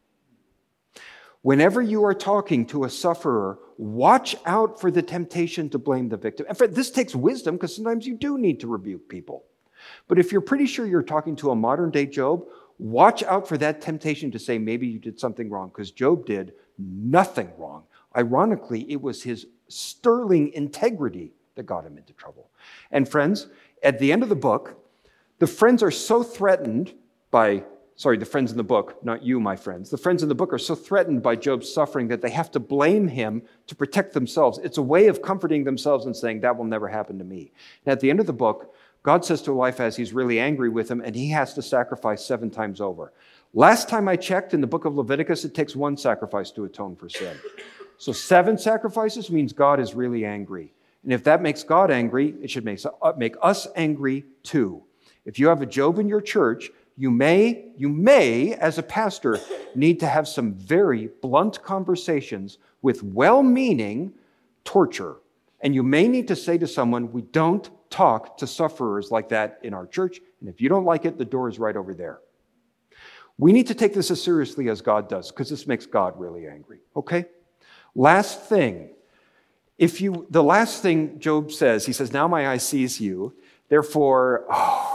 Whenever you are talking to a sufferer, watch out for the temptation to blame the victim. And this takes wisdom, because sometimes you do need to rebuke people. But if you're pretty sure you're talking to a modern-day Job, watch out for that temptation to say maybe you did something wrong, because Job did nothing wrong. Ironically, it was his sterling integrity that got him into trouble. And friends, at the end of the book, the friends are so threatened by, the friends in the book, not you, my friends. The friends in the book are so threatened by Job's suffering that they have to blame him to protect themselves. It's a way of comforting themselves and saying, that will never happen to me. And at the end of the book, God says to Eliphaz he's really angry with him and he has to sacrifice 7 times over. Last time I checked in the book of Leviticus, it takes 1 sacrifice to atone for sin. So 7 sacrifices means God is really angry. And if that makes God angry, it should make us angry too. If you have a Job in your church, you may, as a pastor, need to have some very blunt conversations with well-meaning torture. And you may need to say to someone, we don't talk to sufferers like that in our church. And if you don't like it, the door is right over there. We need to take this as seriously as God does, because this makes God really angry. Okay? Last thing. The last thing Job says, he says, now my eye sees you. Therefore,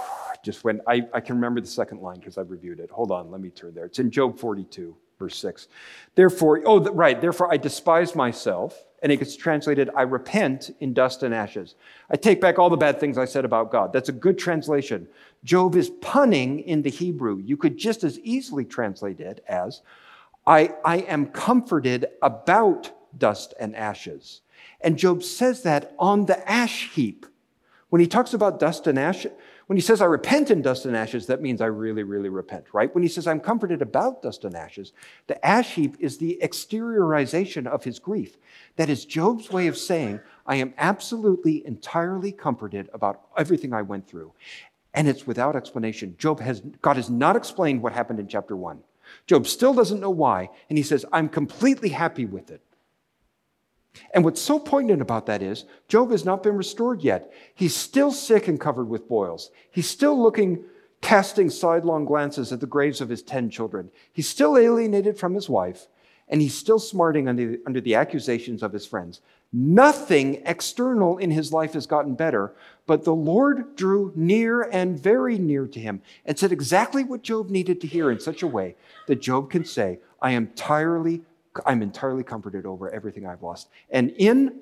I can remember the second line because I've reviewed it. Hold on, let me turn there. It's in Job 42, verse 6. Therefore I despise myself. And it gets translated, I repent in dust and ashes. I take back all the bad things I said about God. That's a good translation. Job is punning in the Hebrew. You could just as easily translate it as, I am comforted about dust and ashes. And Job says that on the ash heap. When he talks about dust and ashes, when he says, I repent in dust and ashes, that means I really, really repent, right? When he says, I'm comforted about dust and ashes, the ash heap is the exteriorization of his grief. That is Job's way of saying, I am absolutely, entirely comforted about everything I went through. And it's without explanation. God has not explained what happened in chapter 1. Job still doesn't know why, and he says, I'm completely happy with it. And what's so poignant about that is, Job has not been restored yet. He's still sick and covered with boils. He's still casting sidelong glances at the graves of his 10 children. He's still alienated from his wife, and he's still smarting under the accusations of his friends. Nothing external in his life has gotten better, but the Lord drew near and very near to him and said exactly what Job needed to hear in such a way that Job can say, I'm entirely comforted over everything I've lost. And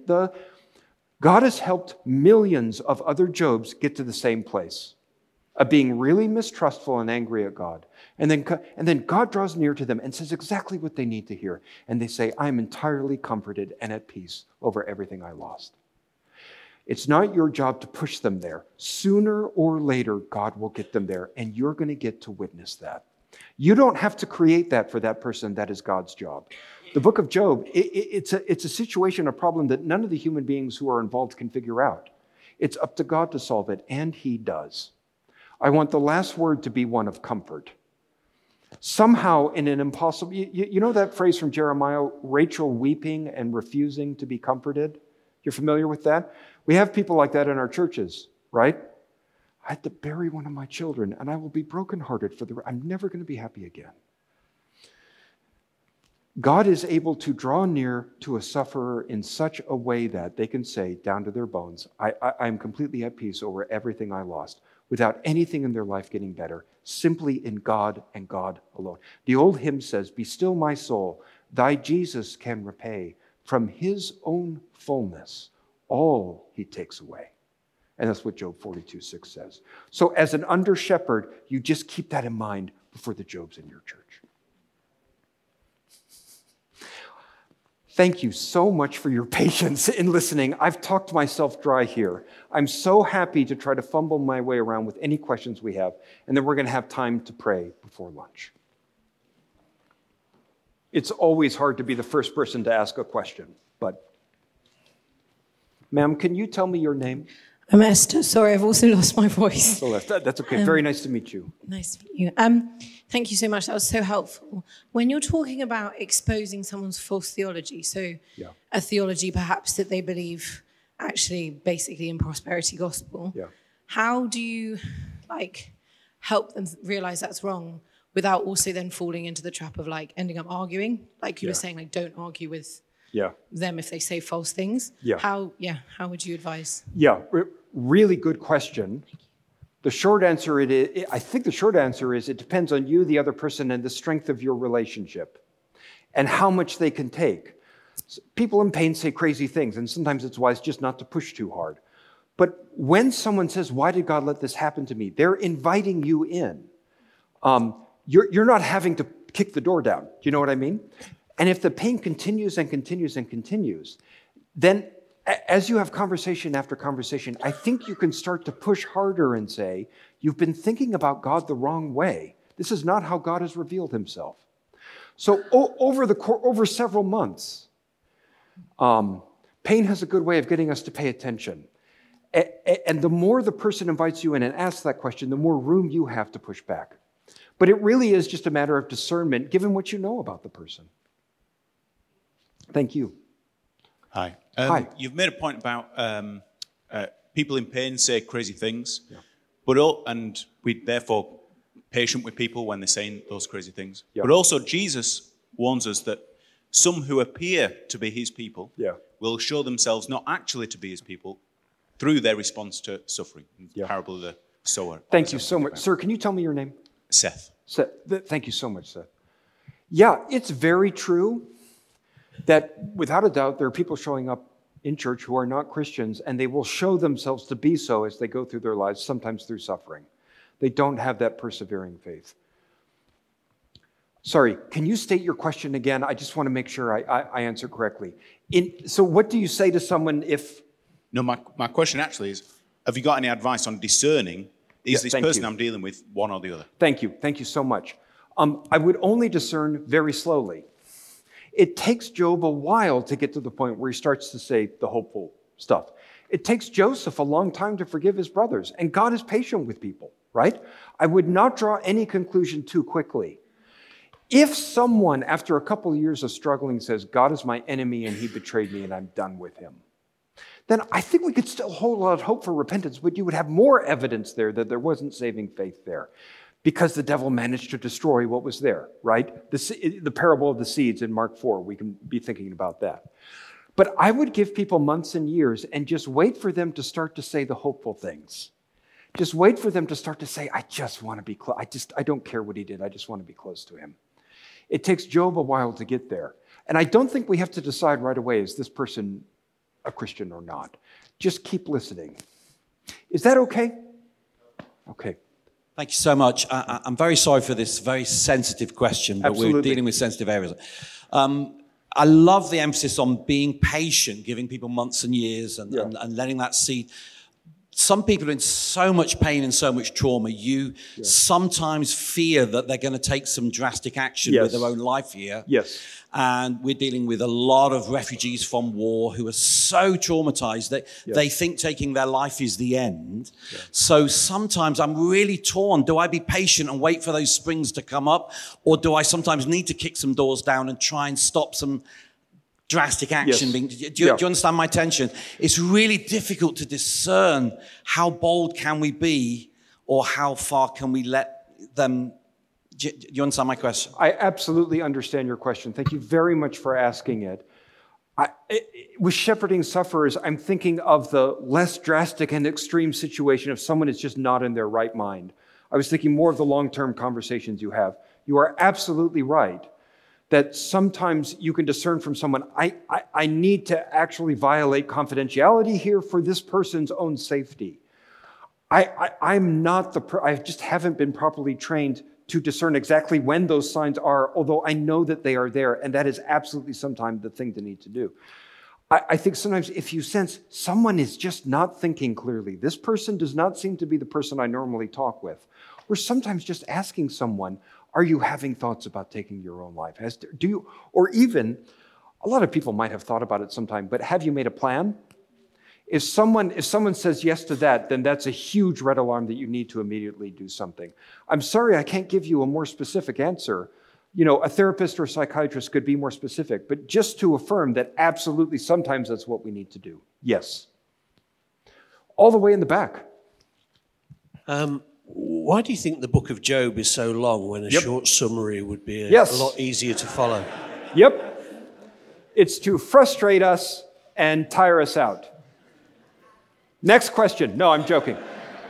God has helped millions of other Jobs get to the same place of being really mistrustful and angry at God. And then God draws near to them and says exactly what they need to hear. And they say, I'm entirely comforted and at peace over everything I lost. It's not your job to push them there. Sooner or later, God will get them there, and you're going to get to witness that. You don't have to create that for that person. That is God's job. The book of Job, it's a situation, a problem that none of the human beings who are involved can figure out. It's up to God to solve it, and he does. I want the last word to be one of comfort. Somehow in an impossible, you know that phrase from Jeremiah, Rachel weeping and refusing to be comforted? You're familiar with that? We have people like that in our churches, right? I had to bury one of my children and I will be brokenhearted I'm never going to be happy again. God is able to draw near to a sufferer in such a way that they can say down to their bones, I'm completely at peace over everything I lost, without anything in their life getting better, simply in God and God alone. The old hymn says, be still my soul, thy Jesus can repay from his own fullness all he takes away. And that's what Job 42:6 says. So as an under shepherd, you just keep that in mind before the Jobs in your church. Thank you so much for your patience in listening. I've talked myself dry here. I'm so happy to try to fumble my way around with any questions we have, and then we're going to have time to pray before lunch. It's always hard to be the first person to ask a question, but Ma'am, can you tell me your name? I'm Esther. Sorry, I've also lost my voice. Celeste, that's okay. Very nice to meet you. Nice to meet you. Thank you so much. That was so helpful. When you're talking about exposing someone's false theology, so a theology perhaps that they believe actually basically in prosperity gospel, how do you help them realize that's wrong without also then falling into the trap of ending up arguing? Like you were saying, don't argue with them if they say false things. How would you advise? Really good question. The short answer I think the short answer is it depends on you, the other person, and the strength of your relationship and how much they can take. People in pain say crazy things, and sometimes it's wise just not to push too hard. But when someone says, why did God let this happen to me? They're inviting you in. You're not having to kick the door down. Do you know what I mean? And if the pain continues and continues and continues, then as you have conversation after conversation, I think you can start to push harder and say, you've been thinking about God the wrong way. This is not how God has revealed himself. So over several months, pain has a good way of getting us to pay attention. And the more the person invites you in and asks that question, the more room you have to push back. But it really is just a matter of discernment, given what you know about the person. Thank you. Hi. Hi. You've made a point about people in pain say crazy things, and we're therefore patient with people when they're saying those crazy things. But also Jesus warns us that some who appear to be his people will show themselves not actually to be his people through their response to suffering. The parable of the sower. Thank you so much. Sir, can you tell me your name? Seth. Seth. Thank you so much, Seth. Yeah, it's very true that without a doubt, there are people showing up in church who are not Christians, and they will show themselves to be so as they go through their lives, sometimes through suffering. They don't have that persevering faith. Sorry, can you state your question again? I just want to make sure I answer correctly. So what do you say to someone if... No, my question actually is, have you got any advice on discerning, is this person I'm dealing with one or the other? Thank you. Thank you so much. I would only discern very slowly. It takes Job a while to get to the point where he starts to say the hopeful stuff. It takes Joseph a long time to forgive his brothers, and God is patient with people, right? I would not draw any conclusion too quickly. If someone, after a couple of years of struggling, says, God is my enemy and he betrayed me and I'm done with him, then I think we could still hold out hope for repentance, but you would have more evidence there that there wasn't saving faith there. Because the devil managed to destroy what was there, right? The parable of the seeds in Mark 4, we can be thinking about that. But I would give people months and years and just wait for them to start to say the hopeful things. Just wait for them to start to say, I just want to be close. I don't care what he did. I just want to be close to him. It takes Job a while to get there. And I don't think we have to decide right away, is this person a Christian or not? Just keep listening. Is that okay? Okay. Thank you so much. I'm very sorry for this very sensitive question, but Absolutely. We're dealing with sensitive areas. I love the emphasis on being patient, giving people months and years and letting that seed. Some people are in so much pain and so much trauma, sometimes fear that they're going to take some drastic action with their own life here. Yes. And we're dealing with a lot of refugees from war who are so traumatized that they think taking their life is the end. Yeah. So sometimes I'm really torn. Do I be patient and wait for those springs to come up? Or do I sometimes need to kick some doors down and try and stop some drastic action? Yes. Do you understand my tension? It's really difficult to discern how bold can we be or how far can we let them... Do you understand my question? I absolutely understand your question. Thank you very much for asking it. With shepherding sufferers, I'm thinking of the less drastic and extreme situation if someone is just not in their right mind. I was thinking more of the long-term conversations you have. You are absolutely right that sometimes you can discern from someone, I need to actually violate confidentiality here for this person's own safety. I just haven't been properly trained to discern exactly when those signs are, although I know that they are there, and that is absolutely sometimes the thing to need to do. I think sometimes if you sense someone is just not thinking clearly, this person does not seem to be the person I normally talk with, or sometimes just asking someone, are you having thoughts about taking your own life? Or even, a lot of people might have thought about it sometime, but have you made a plan? If someone says yes to that, then that's a huge red alarm that you need to immediately do something. I'm sorry, I can't give you a more specific answer. A therapist or a psychiatrist could be more specific, but just to affirm that absolutely sometimes that's what we need to do. Yes. All the way in the back. Why do you think the book of Job is so long when a short summary would be a lot easier to follow? Yep. It's to frustrate us and tire us out. Next question. No, I'm joking.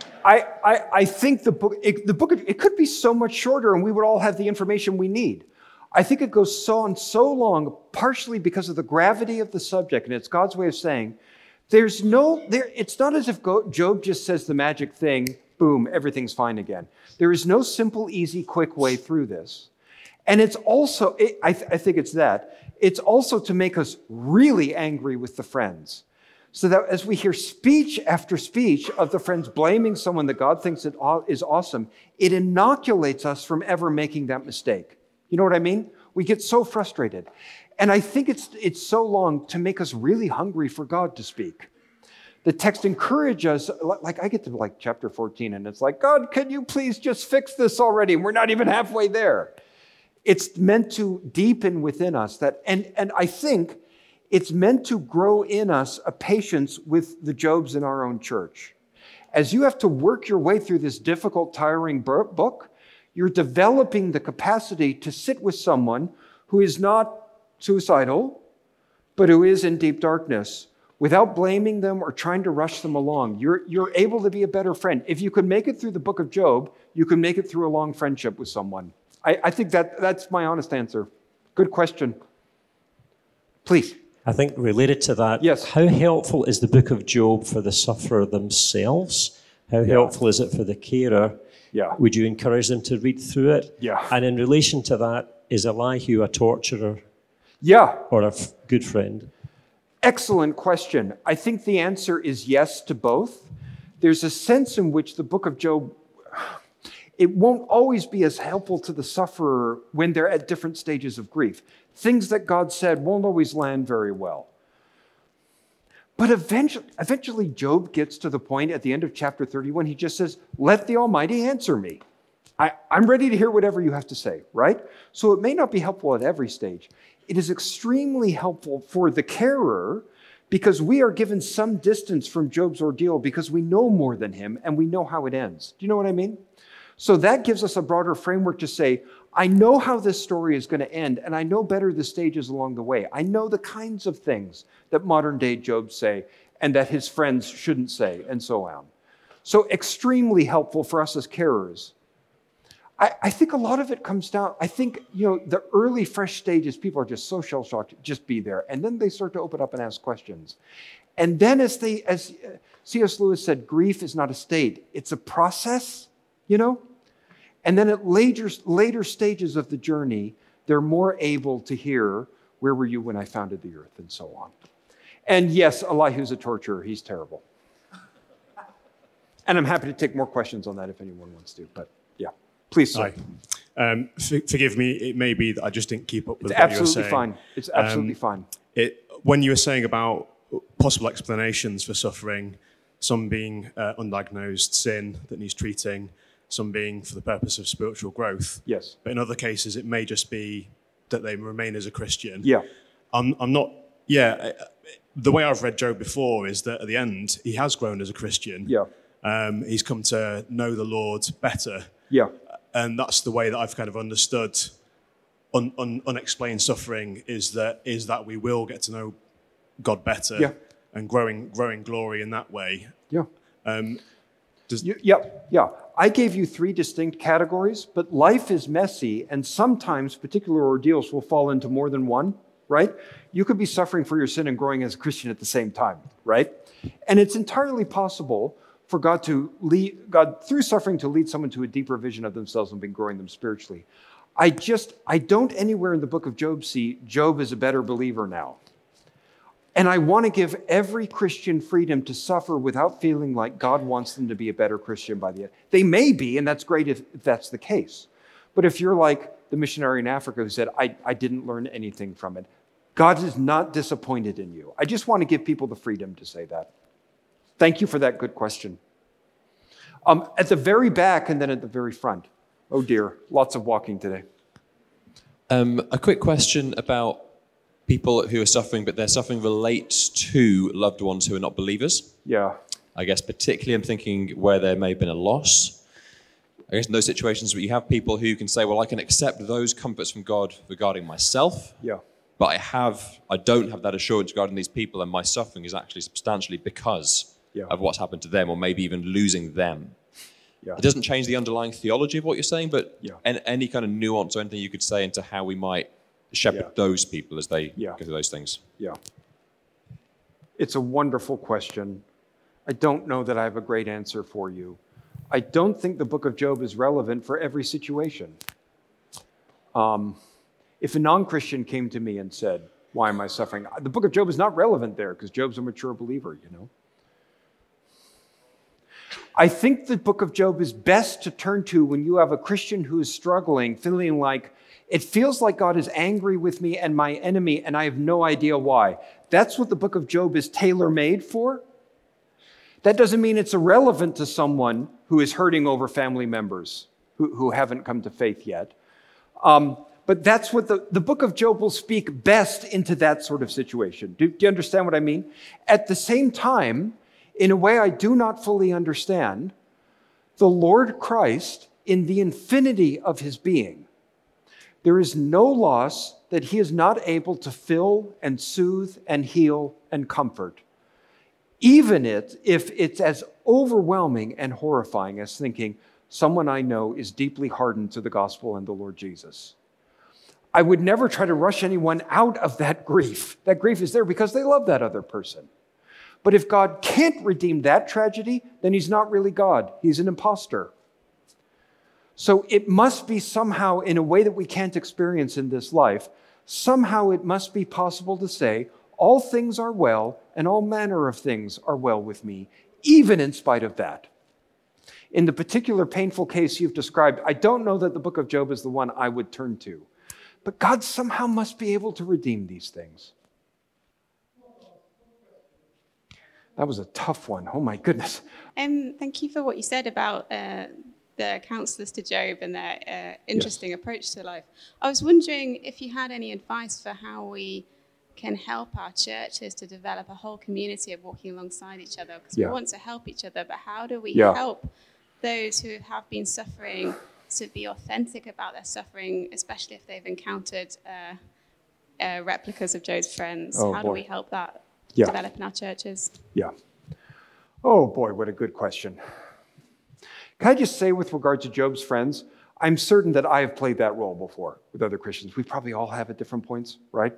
I think the book it could be so much shorter and we would all have the information we need. I think it goes on so long, partially because of the gravity of the subject, and it's God's way of saying, it's not as if Job just says the magic thing, boom, everything's fine again. There is no simple, easy, quick way through this. And it's also, I think it's that, it's also to make us really angry with the friends. So that as we hear speech after speech of the friends blaming someone that God thinks is awesome, it inoculates us from ever making that mistake. You know what I mean? We get so frustrated. And I think it's so long to make us really hungry for God to speak. The text encourages us, like I get to chapter 14 and it's like, God, can you please just fix this already? We're not even halfway there. It's meant to deepen within us that, and I think it's meant to grow in us a patience with the Jobs in our own church. As you have to work your way through this difficult, tiring book, you're developing the capacity to sit with someone who is not suicidal, but who is in deep darkness, without blaming them or trying to rush them along. You're able to be a better friend. If you can make it through the book of Job, you can make it through a long friendship with someone. I think that's my honest answer. Good question. Please. I think related to that, yes. How helpful is the book of Job for the sufferer themselves? How helpful is it for the carer? Yeah. Would you encourage them to read through it? Yeah. And in relation to that, is Elihu a torturer? Yeah. Or a good friend? Excellent question. I think the answer is yes to both. There's a sense in which the book of Job, it won't always be as helpful to the sufferer when they're at different stages of grief. Things that God said won't always land very well. But eventually Job gets to the point at the end of chapter 31, he just says, let the Almighty answer me. I'm ready to hear whatever you have to say, right? So it may not be helpful at every stage. It is extremely helpful for the carer because we are given some distance from Job's ordeal because we know more than him and we know how it ends. Do you know what I mean? So that gives us a broader framework to say, I know how this story is going to end, and I know better the stages along the way. I know the kinds of things that modern day Job say and that his friends shouldn't say, and so on. So extremely helpful for us as carers. I think a lot of it comes down, I think, the early fresh stages, people are just so shell-shocked, just be there. And then they start to open up and ask questions. And then as C.S. Lewis said, grief is not a state, it's a process, And then at later stages of the journey, they're more able to hear, where were you when I founded the earth, and so on. And yes, Elihu's a torturer. He's terrible. And I'm happy to take more questions on that if anyone wants to, but yeah. Please, sir. Hi. Forgive me, it may be that I just didn't keep up with what you were saying. Fine. It's absolutely fine. When you were saying about possible explanations for suffering, some being undiagnosed sin that needs treating, some being for the purpose of spiritual growth. Yes. But in other cases, it may just be that they remain as a Christian. Yeah. I'm not. Yeah. The way I've read Job before is that at the end, he has grown as a Christian. Yeah. He's come to know the Lord better. Yeah. And that's the way that I've kind of understood unexplained suffering is that we will get to know God better and growing glory in that way. Yeah. Yeah. I gave you 3 distinct categories, but life is messy, and sometimes particular ordeals will fall into more than one, right? You could be suffering for your sin and growing as a Christian at the same time, right? And it's entirely possible for God through suffering to lead someone to a deeper vision of themselves and be growing them spiritually. I don't anywhere in the book of Job see Job is a better believer now. And I want to give every Christian freedom to suffer without feeling like God wants them to be a better Christian by the end. They may be, and that's great if that's the case. But if you're like the missionary in Africa who said, I didn't learn anything from it, God is not disappointed in you. I just want to give people the freedom to say that. Thank you for that good question. At the very back and then at the very front. Oh dear, lots of walking today. A quick question about people who are suffering, but their suffering relates to loved ones who are not believers. Yeah. I guess particularly I'm thinking where there may have been a loss. I guess in those situations where you have people who can say, well, I can accept those comforts from God regarding myself, but I don't have that assurance regarding these people, and my suffering is actually substantially because of what's happened to them, or maybe even losing them. It doesn't change the underlying theology of what you're saying, but any kind of nuance or anything you could say into how we might shepherd those people as they go through those things. Yeah. It's a wonderful question. I don't know that I have a great answer for you. I don't think the book of Job is relevant for every situation. If a non-Christian came to me and said, why am I suffering? The book of Job is not relevant there because Job's a mature believer, you know. I think the book of Job is best to turn to when you have a Christian who is struggling, feeling like, it feels like God is angry with me and my enemy, and I have no idea why. That's what the book of Job is tailor-made for. That doesn't mean it's irrelevant to someone who is hurting over family members who haven't come to faith yet. But that's what the book of Job will speak best into that sort of situation. Do you understand what I mean? At the same time, in a way I do not fully understand, the Lord Christ, in the infinity of his being, there is no loss that he is not able to fill and soothe and heal and comfort, even if it's as overwhelming and horrifying as thinking someone I know is deeply hardened to the gospel and the Lord Jesus. I would never try to rush anyone out of that grief. That grief is there because they love that other person. But if God can't redeem that tragedy, then he's not really God. He's an imposter. So it must be somehow, in a way that we can't experience in this life, somehow it must be possible to say, all things are well, and all manner of things are well with me, even in spite of that. In the particular painful case you've described, I don't know that the book of Job is the one I would turn to. But God somehow must be able to redeem these things. That was a tough one. Oh, my goodness. Thank you for what you said about the counselors to Job and their interesting approach to life. I was wondering if you had any advice for how we can help our churches to develop a whole community of walking alongside each other, because we want to help each other, but how do we help those who have been suffering to be authentic about their suffering, especially if they've encountered replicas of Job's friends? How do we help that develop in our churches? Yeah. Oh boy, what a good question. Can I just say with regard to Job's friends, I'm certain that I have played that role before with other Christians. We probably all have at different points, right?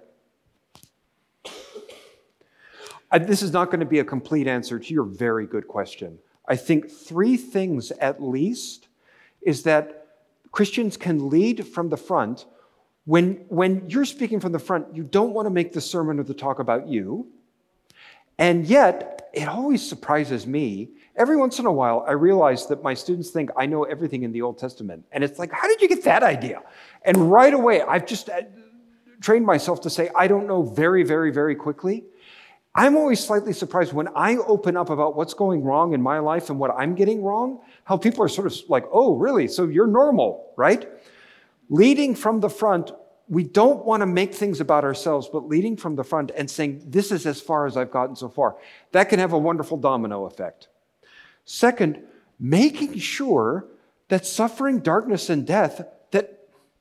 This is not going to be a complete answer to your very good question. I think three things at least is that Christians can lead from the front. When you're speaking from the front, you don't want to make the sermon or the talk about you. And yet, it always surprises me. Every once in a while, I realize that my students think I know everything in the Old Testament. And it's like, how did you get that idea? And right away, I've just trained myself to say, I don't know very, very, very quickly. I'm always slightly surprised when I open up about what's going wrong in my life and what I'm getting wrong, how people are sort of like, oh, really? So you're normal, right? Leading from the front, we don't want to make things about ourselves, but leading from the front and saying, this is as far as I've gotten so far. That can have a wonderful domino effect. Second, making sure that suffering, darkness, and death, that,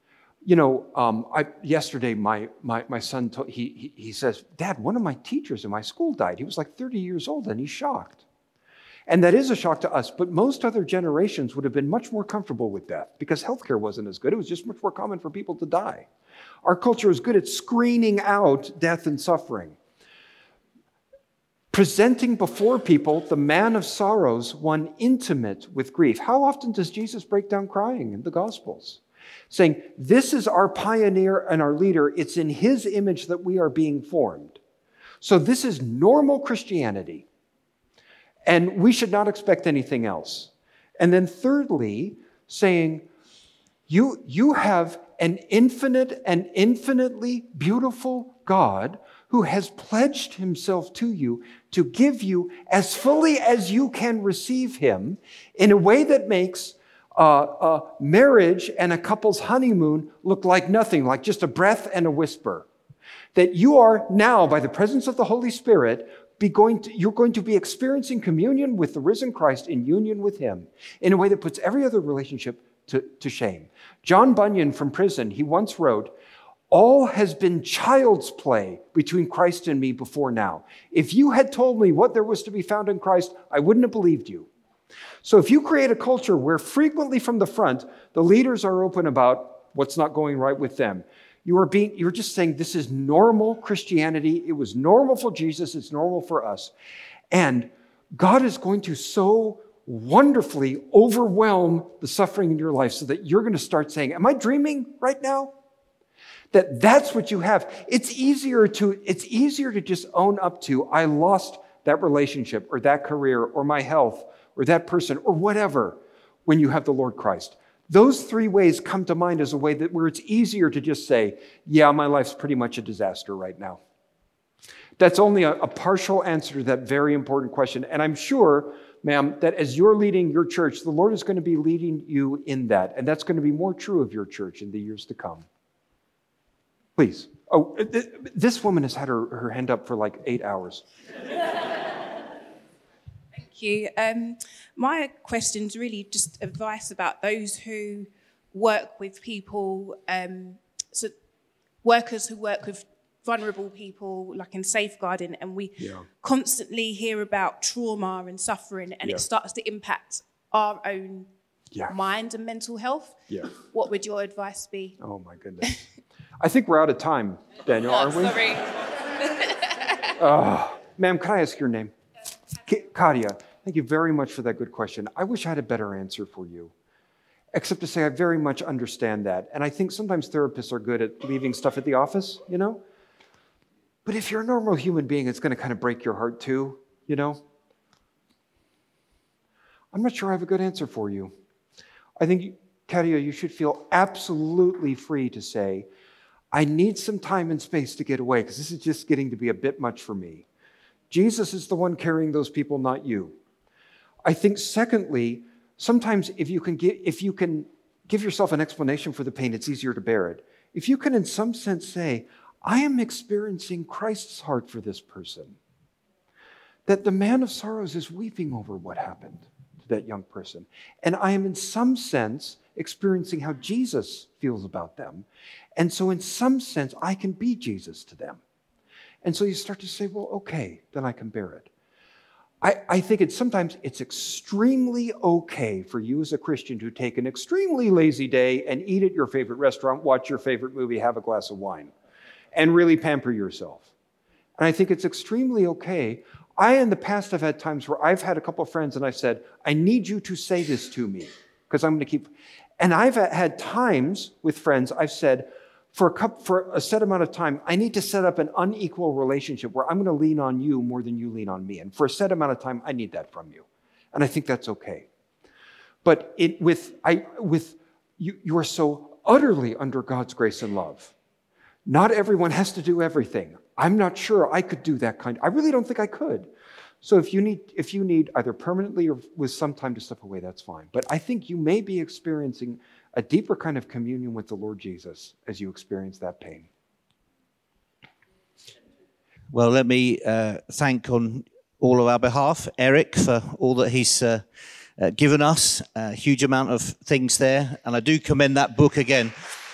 yesterday my son, he says, Dad, one of my teachers in my school died. He was like 30 years old and he's shocked. And that is a shock to us, but most other generations would have been much more comfortable with death because healthcare wasn't as good. It was just much more common for people to die. Our culture is good at screening out death and suffering. Presenting before people the man of sorrows, one intimate with grief. How often does Jesus break down crying in the Gospels? Saying, this is our pioneer and our leader. It's in his image that we are being formed. So this is normal Christianity. And we should not expect anything else. And then thirdly, saying, you have an infinite and infinitely beautiful God who has pledged himself to you to give you as fully as you can receive him in a way that makes marriage and a couple's honeymoon look like nothing, like just a breath and a whisper. That you are now, by the presence of the Holy Spirit, you're going to be experiencing communion with the risen Christ in union with him in a way that puts every other relationship to shame. John Bunyan from prison, he once wrote, "All has been child's play between Christ and me before now. If you had told me what there was to be found in Christ, I wouldn't have believed you." So if you create a culture where frequently from the front, the leaders are open about what's not going right with them, you're just saying this is normal Christianity. It was normal for Jesus. It's normal for us. And God is going to so wonderfully overwhelm the suffering in your life so that you're going to start saying, am I dreaming right now? That's what you have. It's easier to just own up to, I lost that relationship or that career or my health or that person or whatever when you have the Lord Christ. Those three ways come to mind as a way where it's easier to just say, yeah, my life's pretty much a disaster right now. That's only a partial answer to that very important question. And I'm sure, ma'am, that as you're leading your church, the Lord is going to be leading you in that. And that's going to be more true of your church in the years to come. Please. Oh, this woman has had her hand up for like 8 hours. Thank you. My question's really just advice about those who work with people, so workers who work with vulnerable people, like in safeguarding, and we constantly hear about trauma and suffering, and it starts to impact our own mind and mental health. Yeah. What would your advice be? Oh my goodness. I think we're out of time, Daniel, aren't we? Sorry. Ma'am, can I ask your name? Katia, thank you very much for that good question. I wish I had a better answer for you, except to say I very much understand that. And I think sometimes therapists are good at leaving stuff at the office, you know? But if you're a normal human being, it's going to kind of break your heart too, you know? I'm not sure I have a good answer for you. I think, Katia, you should feel absolutely free to say, I need some time and space to get away because this is just getting to be a bit much for me. Jesus is the one carrying those people, not you. I think, secondly, sometimes if you can give yourself an explanation for the pain, it's easier to bear it. If you can, in some sense, say, I am experiencing Christ's heart for this person, that the man of sorrows is weeping over what happened to that young person, and I am, in some sense, experiencing how Jesus feels about them. And so in some sense, I can be Jesus to them. And so you start to say, well, okay, then I can bear it. I think sometimes it's extremely okay for you as a Christian to take an extremely lazy day and eat at your favorite restaurant, watch your favorite movie, have a glass of wine, and really pamper yourself. And I think it's extremely okay. In the past, have had times where I've had a couple of friends and I said, I need you to say this to me because I'm going to keep... And I've had times with friends, I've said, for a set amount of time, I need to set up an unequal relationship where I'm going to lean on you more than you lean on me. And for a set amount of time, I need that from you. And I think that's okay. But you are so utterly under God's grace and love. Not everyone has to do everything. I'm not sure I could do that I really don't think I could. So if you need either permanently or with some time to step away, that's fine. But I think you may be experiencing a deeper kind of communion with the Lord Jesus as you experience that pain. Well, let me thank on all of our behalf Eric for all that he's given us. A huge amount of things there. And I do commend that book again.